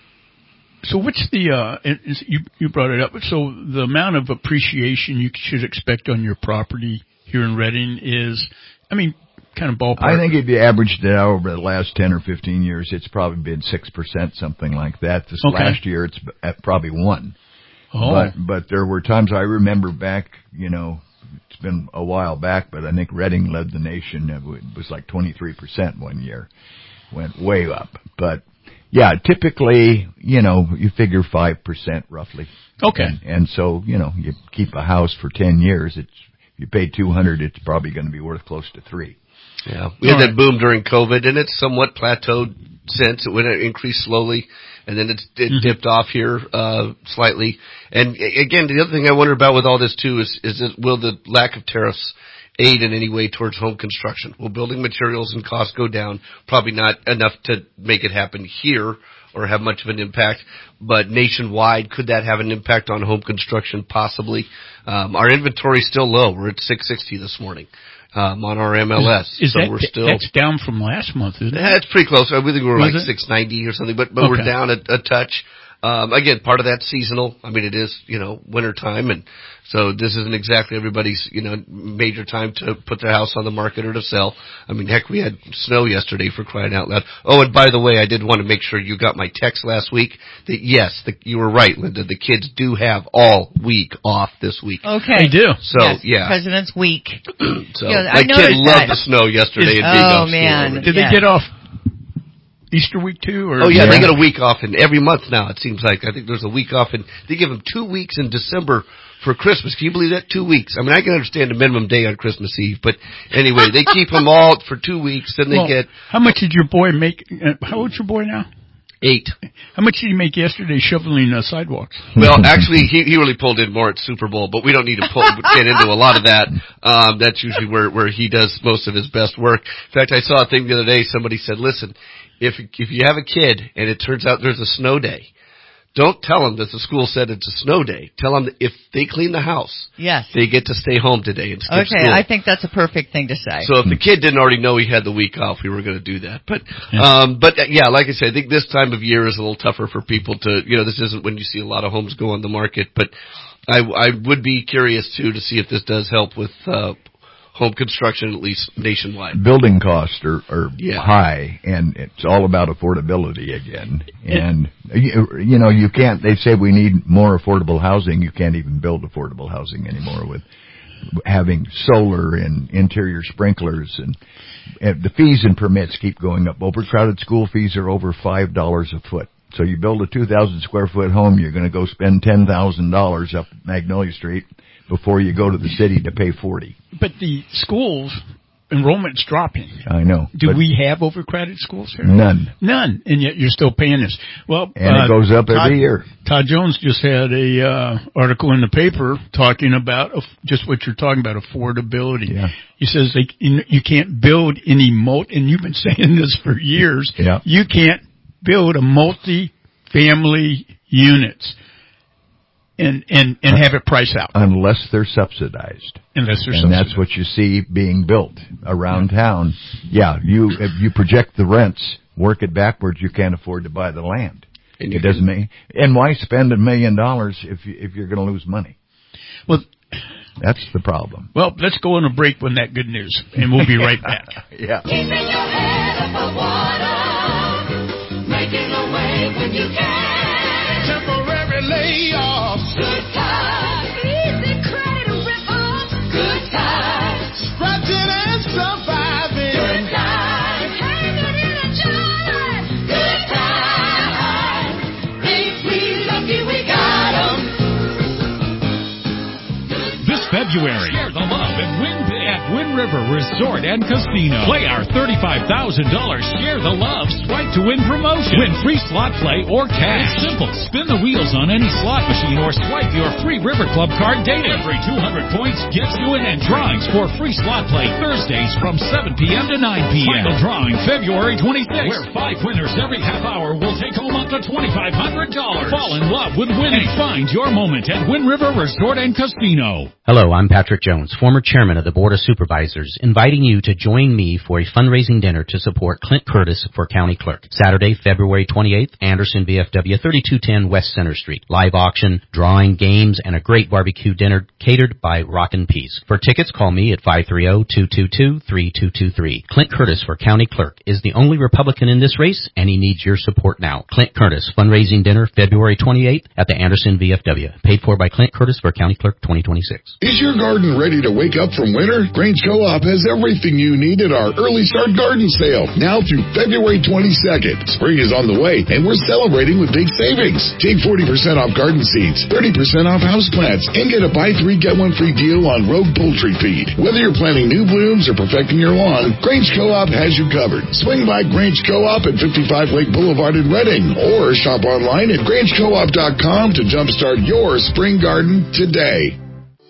so what's the, uh, you, you brought it up, so the amount of appreciation you should expect on your property here in Redding is, I mean, kind of ballpark. I think if you averaged it out over the last ten or fifteen years, it's probably been six percent, something like that. This okay. last year, it's at probably one. Oh. But, but there were times I remember back, you know, it's been a while back, but I think Redding led the nation. It was like twenty-three percent one year. Went way up. But, yeah, typically, you know, you figure five percent roughly. Okay. And, and so, you know, you keep a house for ten years. It's if you pay two hundred dollars, it's probably going to be worth close to three. Yeah. We had that boom during COVID, and it's somewhat plateaued since. It went increased slowly, and then it's, it mm-hmm. dipped off here uh slightly. And again, the other thing I wonder about with all this too is is it, will the lack of tariffs aid in any way towards home construction? Will building materials and costs go down? Probably not enough to make it happen here or have much of an impact, but nationwide, could that have an impact on home construction? Possibly. Um, our inventory is still low. We're at six sixty this morning. Um, on our M L S. Is, is so that, we're still, that's down from last month, isn't it? Yeah, it's pretty close. I think we were Was like it? six ninety or something, but, but okay. we're down a, a touch. Um, again, part of that's seasonal. I mean, it is, you know, winter time, and so this isn't exactly everybody's, you know, major time to put their house on the market or to sell. I mean, heck, we had snow yesterday, for crying out loud. Oh, and by the way, I did want to make sure you got my text last week that yes, the, you were right, Linda. The kids do have all week off this week. Okay. They do. So, yes, yeah. President's Week. So, yeah, my I kid loved that. the snow yesterday Is, and being oh, off man. school. Did yeah. they get off Easter week too? Or oh yeah, yeah, they get a week off in every month now. It seems like I think there's a week off, and they give them two weeks in December for Christmas. Can you believe that? Two weeks. I mean, I can understand the minimum day on Christmas Eve, but anyway, they keep them all for two weeks. Then they well, get. How much did your boy make? Uh, how old's your boy now? Eight. How much did you make yesterday shoveling uh, sidewalks? Well, actually, he he really pulled in more at Super Bowl, but we don't need to pull, get into a lot of that. Um, that's usually where where he does most of his best work. In fact, I saw a thing the other day. Somebody said, "Listen, if if you have a kid and it turns out there's a snow day, don't tell them that the school said it's a snow day. Tell them that if they clean the house, yes, they get to stay home today and skip okay, school." I think that's a perfect thing to say. So if the kid didn't already know he had the week off, we were going to do that. But, um, but uh, yeah, like I said, I think this time of year is a little tougher for people to, you know, this isn't when you see a lot of homes go on the market, but I, I would be curious too to see if this does help with, uh, home construction, at least nationwide. Building costs are, are yeah. high, and it's all about affordability again. And, you, you know, you can't, they say we need more affordable housing. You can't even build affordable housing anymore with having solar and interior sprinklers, and, and the fees and permits keep going up. Overcrowded school fees are over five dollars a foot. So you build a two thousand square foot home, you're going to go spend ten thousand dollars up Magnolia Street before you go to the city to pay forty. But the schools, enrollment's dropping. I know. Do we have overcrowded schools here? None. None, and yet you're still paying this. Well, and uh, it goes up Todd, every year. Todd Jones just had a uh, article in the paper talking about uh, just what you're talking about, affordability. Yeah. He says they, you can't build any multi, and you've been saying this for years. Yeah. You can't build a multi-family units and, and, and have it priced out. Unless they're subsidized. Unless they're and subsidized. And that's what you see being built around town. Yeah, you if you project the rents, work it backwards, you can't afford to buy the land. And it doesn't make, and why spend a million dollars if you, if you're going to lose money? Well, that's the problem. Well, let's go on a break with that good news, and we'll be right back. Yeah. Keeping your head above water, making a wave when you can. Temporary layoffs. Good times. Easy credit rip-offs. Good times. Scratching and surviving. Good times. Hanging in a jar. Good times. Ain't we lucky we got 'em. This February, share the love and win big at Wind River Resort and Casino. Play our thirty-five thousand dollars Share the Love Swipe to Win promotion. Win free slot play or cash. It's simple. Spin the wheels on any slot machine or swipe your free River Club card daily. Every two hundred points gets you in, and drawings for free slot play Thursdays from seven p.m. to nine p.m. Final drawing February twenty-sixth, where five winners every half hour will take home up to twenty-five hundred dollars. Fall in love with winning. Find your moment at Wind River Resort and Casino. Hello, I'm Patrick Jones, former chairman of the Board of Supervisors, inviting you to join me for a fundraising dinner to support Clint Curtis for County Clerk. Saturday, February twenty-eighth, Anderson V F W, thirty-two ten West Center Street. Live auction, drawing, games, and a great barbecue dinner catered by Rockin' Peace. For tickets, call me at five three zero, two two two, three two two three. Clint Curtis for County Clerk is the only Republican in this race, and he needs your support now. Clint Curtis, fundraising dinner, February twenty-eighth at the Anderson V F W. Paid for by Clint Curtis for County Clerk twenty twenty-six. Is your garden ready to wake up from winter? Grange Co-op has everything you need at our Early Start Garden Sale, now through February twenty-second. Spring is on the way, and we're celebrating with big savings. Take forty percent off garden seeds, thirty percent off houseplants, and get a buy three, get one free deal on Rogue Poultry Feed. Whether you're planting new blooms or perfecting your lawn, Grange Co-op has you covered. Swing by Grange Co-op at fifty-five Lake Boulevard in Reading, or shop online at grange co op dot com to jumpstart your spring garden today.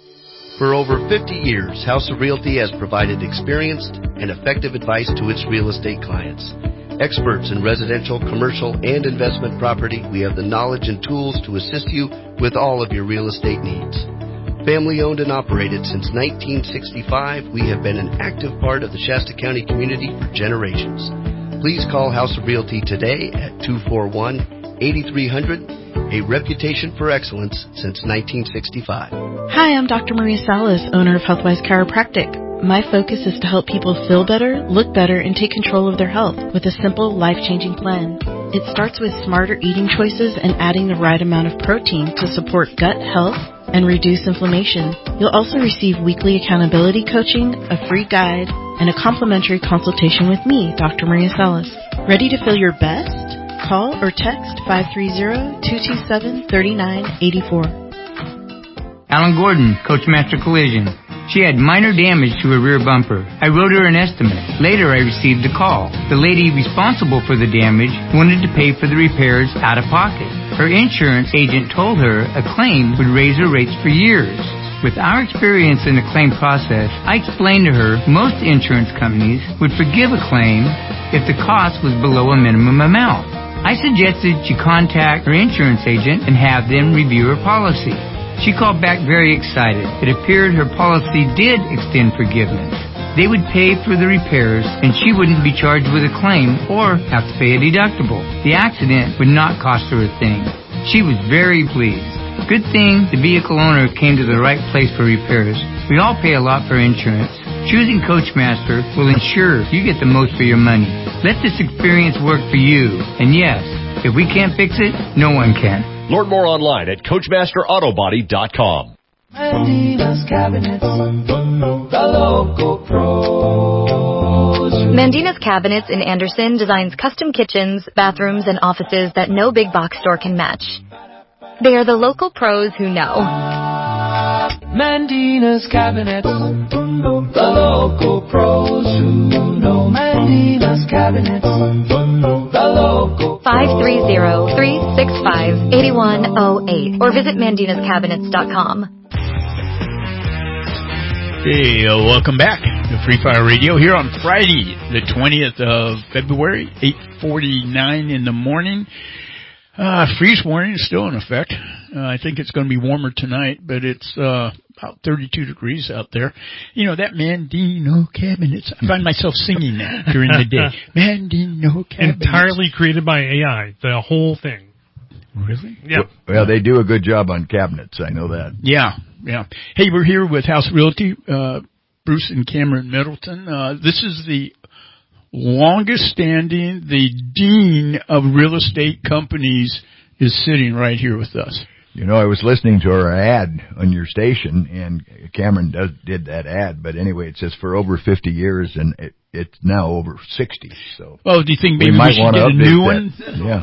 For over fifty years, House of Realty has provided experienced and effective advice to its real estate clients. Experts in residential, commercial, and investment property, we have the knowledge and tools to assist you with all of your real estate needs. Family owned and operated since nineteen sixty-five, we have been an active part of the Shasta County community for generations. Please call House of Realty today at two four one, eight three zero zero, a reputation for excellence since nineteen sixty-five. Hi, I'm Doctor Maria Salas, owner of Healthwise Chiropractic. My focus is to help people feel better, look better, and take control of their health with a simple, life-changing plan. It starts with smarter eating choices and adding the right amount of protein to support gut health and reduce inflammation. You'll also receive weekly accountability coaching, a free guide, and a complimentary consultation with me, Doctor Maria Salas. Ready to feel your best? Call or text five three zero, two two seven, three nine eight four. Alan Gordon, Coachmaster Collision. She had minor damage to her rear bumper. I wrote her an estimate. Later, I received a call. The lady responsible for the damage wanted to pay for the repairs out of pocket. Her insurance agent told her a claim would raise her rates for years. With our experience in the claim process, I explained to her most insurance companies would forgive a claim if the cost was below a minimum amount. I suggested she contact her insurance agent and have them review her policy. She called back very excited. It appeared her policy did extend forgiveness. They would pay for the repairs and she wouldn't be charged with a claim or have to pay a deductible. The accident would not cost her a thing. She was very pleased. Good thing the vehicle owner came to the right place for repairs. We all pay a lot for insurance. Choosing Coachmaster will ensure you get the most for your money. Let this experience work for you. And yes, if we can't fix it, no one can. Learn more online at coachmaster auto body dot com. Mandina's Cabinets, the local pros. Mandina's Cabinets in Anderson designs custom kitchens, bathrooms, and offices that no big box store can match. They are the local pros who know. Mandina's Cabinets, the local pros who know. Mandina's Cabinets, the local five three zero, three six five, eight one zero eight or visit mandinas cabinets dot com. Hey, uh, welcome back to Free Fire Radio here on Friday, the twentieth of February, eight forty-nine in the morning. Uh, freeze warning is still in effect. Uh, I think it's going to be warmer tonight, but it's uh, about thirty-two degrees out there. You know, that Mandino Cabinets, I find myself singing that during the day. Mandino Cabinets. Entirely created by A I, the whole thing. Really? Yeah. Well, they do a good job on cabinets. I know that. Yeah, yeah. Hey, we're here with House Realty, uh, Bruce and Cameron Middleton. Uh, this is the longest standing, the dean of real estate companies is sitting right here with us. You know, I was listening to our ad on your station, and Cameron does, did that ad, but anyway, it says for over fifty years, and it, it's now over sixty. So, oh, do you think maybe we, we might should want get to a new one? Yeah.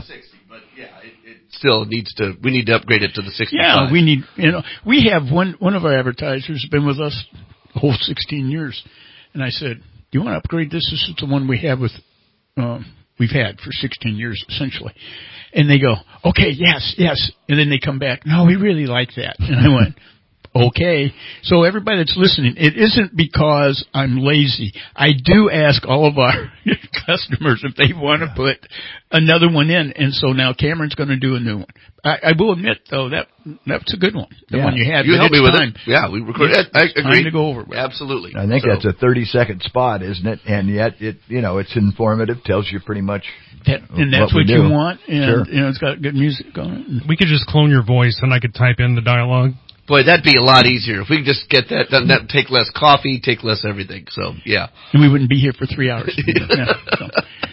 Still needs to, we need to upgrade it to the sixty-five. Yeah, we need, you know, we have one, one of our advertisers has been with us the whole sixteen years. And I said, do you want to upgrade this? This is the one we have with, um, we've had for sixteen years, essentially. And they go, okay, yes, yes. And then they come back, no, we really like that. And I went, okay. So everybody that's listening, it isn't because I'm lazy. I do ask all of our customers if they want to put another one in. And so now Cameron's going to do a new one. I, I will admit, though, that that's a good one. The yeah. one you had. You helped me with time. it. Yeah, we recorded it. I It's agree. time to go over it. Absolutely. I think so. that's a thirty-second spot, isn't it? And yet, it you know, it's informative, tells you pretty much that, and that's what, what, we you do. want. And, Sure. you know, it's got good music on it. We could just clone your voice, and I could type in the dialogue. Boy, that'd be a lot easier. If we could just get that, that, that take less coffee, take less everything. So, yeah. And we wouldn't be here for three hours. yeah, so.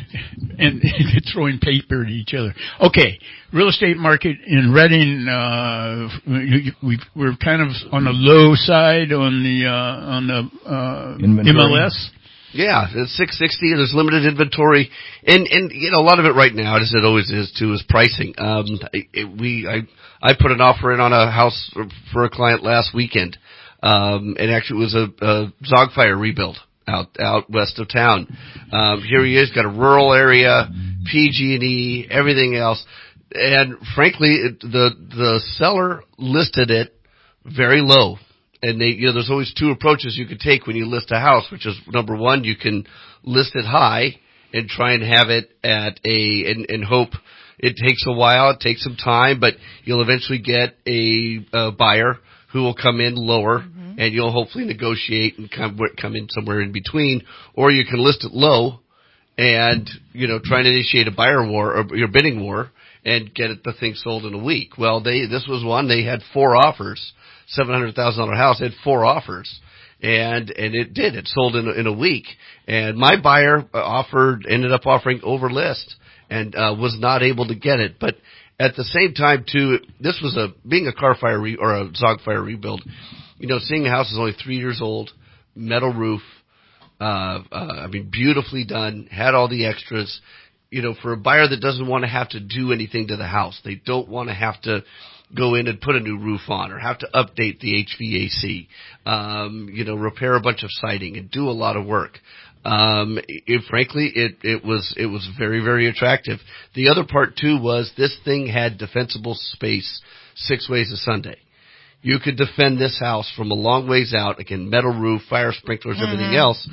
And throwing paper at each other. Okay, real estate market in Reading, uh, we, we're kind of on the low side on the, uh, on the, uh, M L S. Yeah, it's six sixty. There's limited inventory, and and you know a lot of it right now, as it always is too, is pricing. Um, it, we I I put an offer in on a house for a client last weekend, um, and actually it was a, a Zogfire rebuild out out west of town. Um, here he is, got a rural area, P G and E, everything else, and frankly, it, the the seller listed it very low. And they, you know, there's always two approaches you could take when you list a house, which is number one, you can list it high and try and have it at a, and, and hope it takes a while, it takes some time, but you'll eventually get a, a buyer who will come in lower, mm-hmm. and you'll hopefully negotiate and come, come in somewhere in between. Or you can list it low and, you know, try and initiate a buyer war or your bidding war and get it, the thing sold in a week. Well, they, this was one, they had four offers. seven hundred thousand dollars house, it had four offers, and and it did. It sold in a, in a week. And my buyer offered, ended up offering over list, and uh, was not able to get it. But at the same time, too, this was a being a car fire re, or a Zog fire rebuild. You know, seeing the house is only three years old, metal roof. Uh, uh, I mean, beautifully done. Had all the extras. you know, for a buyer that doesn't want to have to do anything to the house, they don't want to have to go in and put a new roof on or have to update the H V A C, um, you know, repair a bunch of siding and do a lot of work. Um, it, frankly, it, it was, it was very, very attractive. The other part too was this thing had defensible space six ways a Sunday. You could defend this house from a long ways out. Again, metal roof, fire sprinklers, mm-hmm. everything else.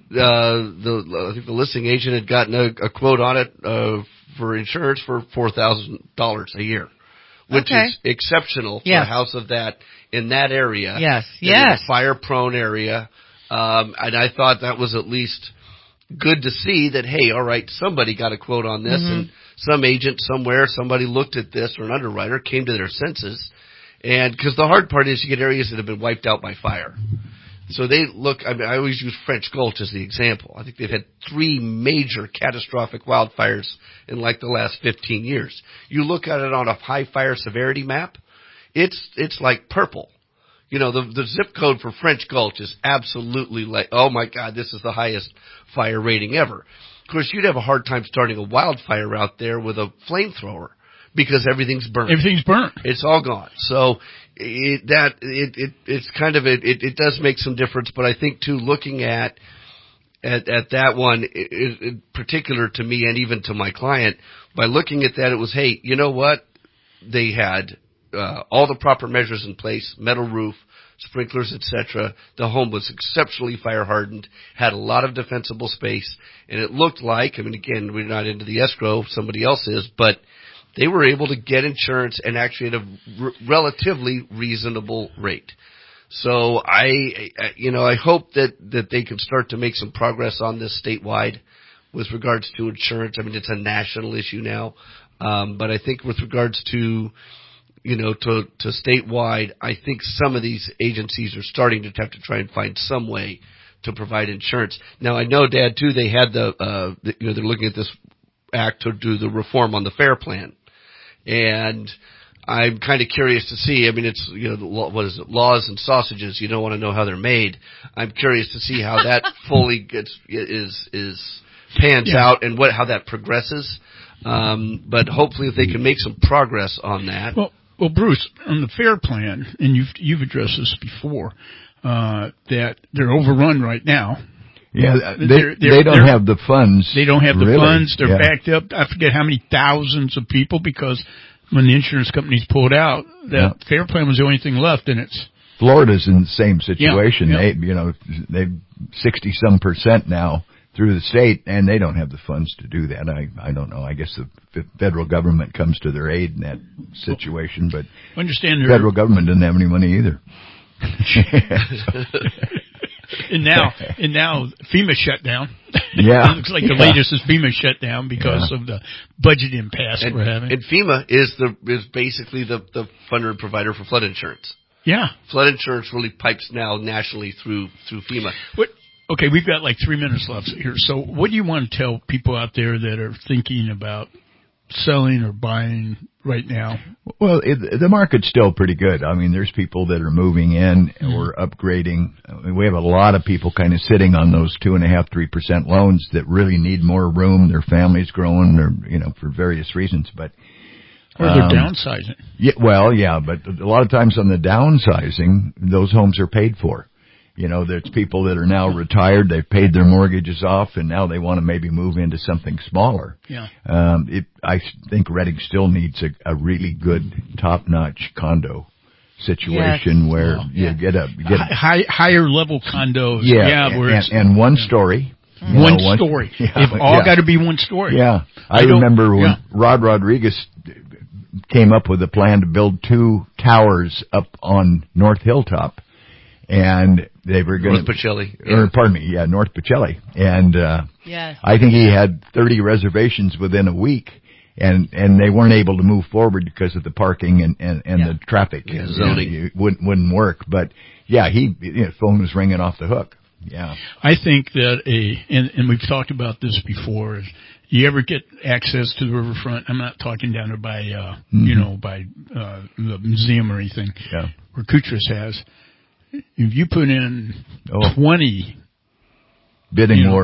Uh, the, I think the listing agent had gotten a, a quote on it, uh, for insurance for four thousand dollars a year, which okay. is exceptional for yes. a house of that in that area. Yes, in yes. a fire prone area. Um, and I thought that was at least good to see that, hey, all right, somebody got a quote on this mm-hmm. and some agent somewhere, somebody looked at this or an underwriter came to their senses. And because the hard part is you get areas that have been wiped out by fire. So they look, I mean, I always use French Gulch as the example. I think they've had three major catastrophic wildfires in like the last fifteen years. You look at it on a high fire severity map, it's, it's like purple. You know, the, the zip code for French Gulch is absolutely like, oh my God, this is the highest fire rating ever. Of course, you'd have a hard time starting a wildfire out there with a flamethrower. Because everything's burnt. Everything's burnt. It's all gone. So it, that it, it it's kind of it, it. It does make some difference. But I think too, looking at at, at that one, it, it, particular to me and even to my client, by looking at that, it was, hey, you know what? They had uh, all the proper measures in place: metal roof, sprinklers, et cetera. The home was exceptionally fire hardened, had a lot of defensible space, and it looked like. I mean, again, we're not into the escrow; somebody else is, but they were able to get insurance and actually at a r- relatively reasonable rate. So I, you know, I hope that, that they can start to make some progress on this statewide with regards to insurance. I mean, it's a national issue now. Um, but I think with regards to, you know, to, to statewide, I think some of these agencies are starting to have to try and find some way to provide insurance. Now, I know, Dad, too, they had the, uh, the you know, they're looking at this act to do the reform on the FAIR Plan. And I'm kind of curious to see, I mean, it's, you know, what is it, laws and sausages, you don't want to know how they're made. I'm curious to see how that fully gets, is, is, pans yeah. out and what, how that progresses. Um, but hopefully if they can make some progress on that. Well, well, Bruce, on the FAIR Plan, and you've, you've addressed this before, uh, that they're overrun right now. Yeah, they, they're, they're, they don't have the funds. They don't have the really. funds. They're yeah. backed up. I forget how many thousands of people, because when the insurance companies pulled out, the yeah. FAIR Plan was the only thing left, and it's Florida's in the same situation. Yeah, yeah. They, you know, they sixty some percent now through the state, and they don't have the funds to do that. I, I don't know. I guess the federal government comes to their aid in that situation, but understand the federal government doesn't have any money either. And now, and now FEMA shut down. Yeah. It looks like the yeah. latest is FEMA shut down because yeah. of the budget impasse and, we're having. And FEMA is the is basically the the funder provider for flood insurance. Yeah. Flood insurance really pipes now nationally through through FEMA. What? Okay, we've got like three minutes left here. So, what do you want to tell people out there that are thinking about selling or buying right now? Well, it, the market's still pretty good. I mean, there's people that are moving in or upgrading. I mean, we have a lot of people kind of sitting on those two and a half, three percent loans that really need more room. Their family's growing, or you know, for various reasons. But or they're um, downsizing. Yeah, well, yeah, but a lot of times on the downsizing, those homes are paid for. You know, there's people that are now retired, they've paid their mortgages off, and now they want to maybe move into something smaller. Yeah. Um, it, I think Reading still needs a, a really good, top-notch condo situation yes. where well, you yeah. get a get high, higher level condos. Yeah, yeah where and, it's, and one story. Mm-hmm. One know, story. Yeah, They've all yeah. got to be one story. Yeah. I, I remember when yeah. Rod Rodriguez came up with a plan to build two towers up on North Hilltop. And they were going to... North Pacelli. Yeah. Or, pardon me, yeah, North Pacelli. And uh, yes. I think he had thirty reservations within a week, and and they weren't able to move forward because of the parking and, and, and yeah. the traffic. Yeah, zoning. You know, it wouldn't, wouldn't work. But, yeah, he you know, phone was ringing off the hook. Yeah. I think that a... And, and we've talked about this before, is you ever get access to the riverfront, I'm not talking down there by, uh, mm-hmm. you know, by uh, the museum or anything, yeah. where Kutras has... If you put in oh. twenty bidding you know, war,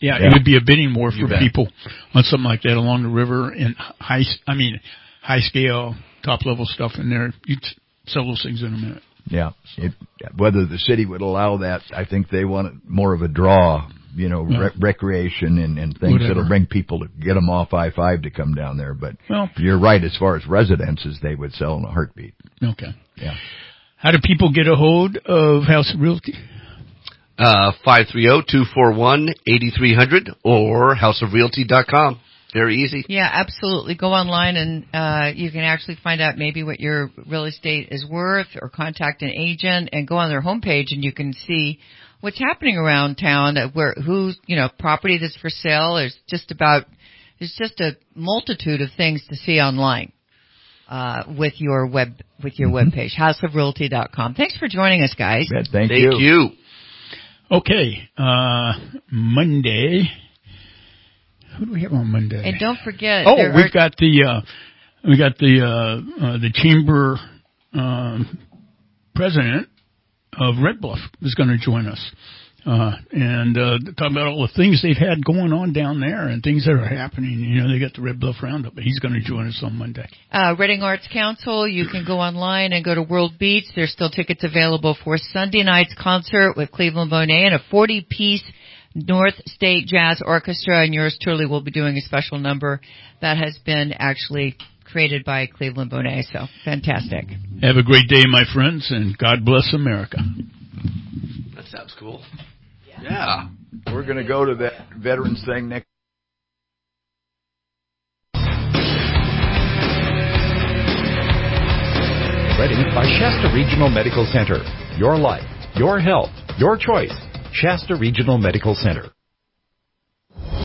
Yeah, Yeah. it would be a bidding war You for bet. people on something like that along the river in high, I mean, high scale, top level stuff in there. You'd sell those things in a minute. Yeah. It, whether the city would allow that, I think they want it more of a draw, you know, Yeah. re- recreation and, and things Whatever. that'll bring people to get them off I five to come down there. But Well- you're right, as far as residences, they would sell in a heartbeat. Okay. Yeah. How do people get a hold of House of Realty? Uh, five three zero, two four one, eight three zero zero or house of realty dot com. Very easy. Yeah, absolutely. Go online and uh, you can actually find out maybe what your real estate is worth, or contact an agent and go on their homepage and you can see what's happening around town, uh, where who's, you know, property that's for sale. There's just about, there's just a multitude of things to see online uh, with your web, with your Mm-hmm. webpage, house of realty dot com. Thanks for joining us, guys. Thank, Thank you. you. Okay, uh, Monday. Who do we have on Monday? And don't forget, Oh, there we've are- got the uh, we got the uh, uh, the chamber um, president of Red Bluff is going to join us, uh, and uh, talk about all the things they've had going on down there and things that are happening. You know, they got the Red Bluff Roundup, but he's going to join us on Monday. Uh, Reading Arts Council, you can go online and go to World Beats. There's still tickets available for Sunday night's concert with Cleveland Bonet and a forty-piece North State Jazz Orchestra, and yours truly will be doing a special number that has been actually created by Cleveland Bonet. So, fantastic. Have a great day, my friends, and God bless America. That sounds cool. Yeah. We're going to go to that veterans thing next. Ready by Shasta Regional Medical Center. Your life, your health, your choice. Shasta Regional Medical Center.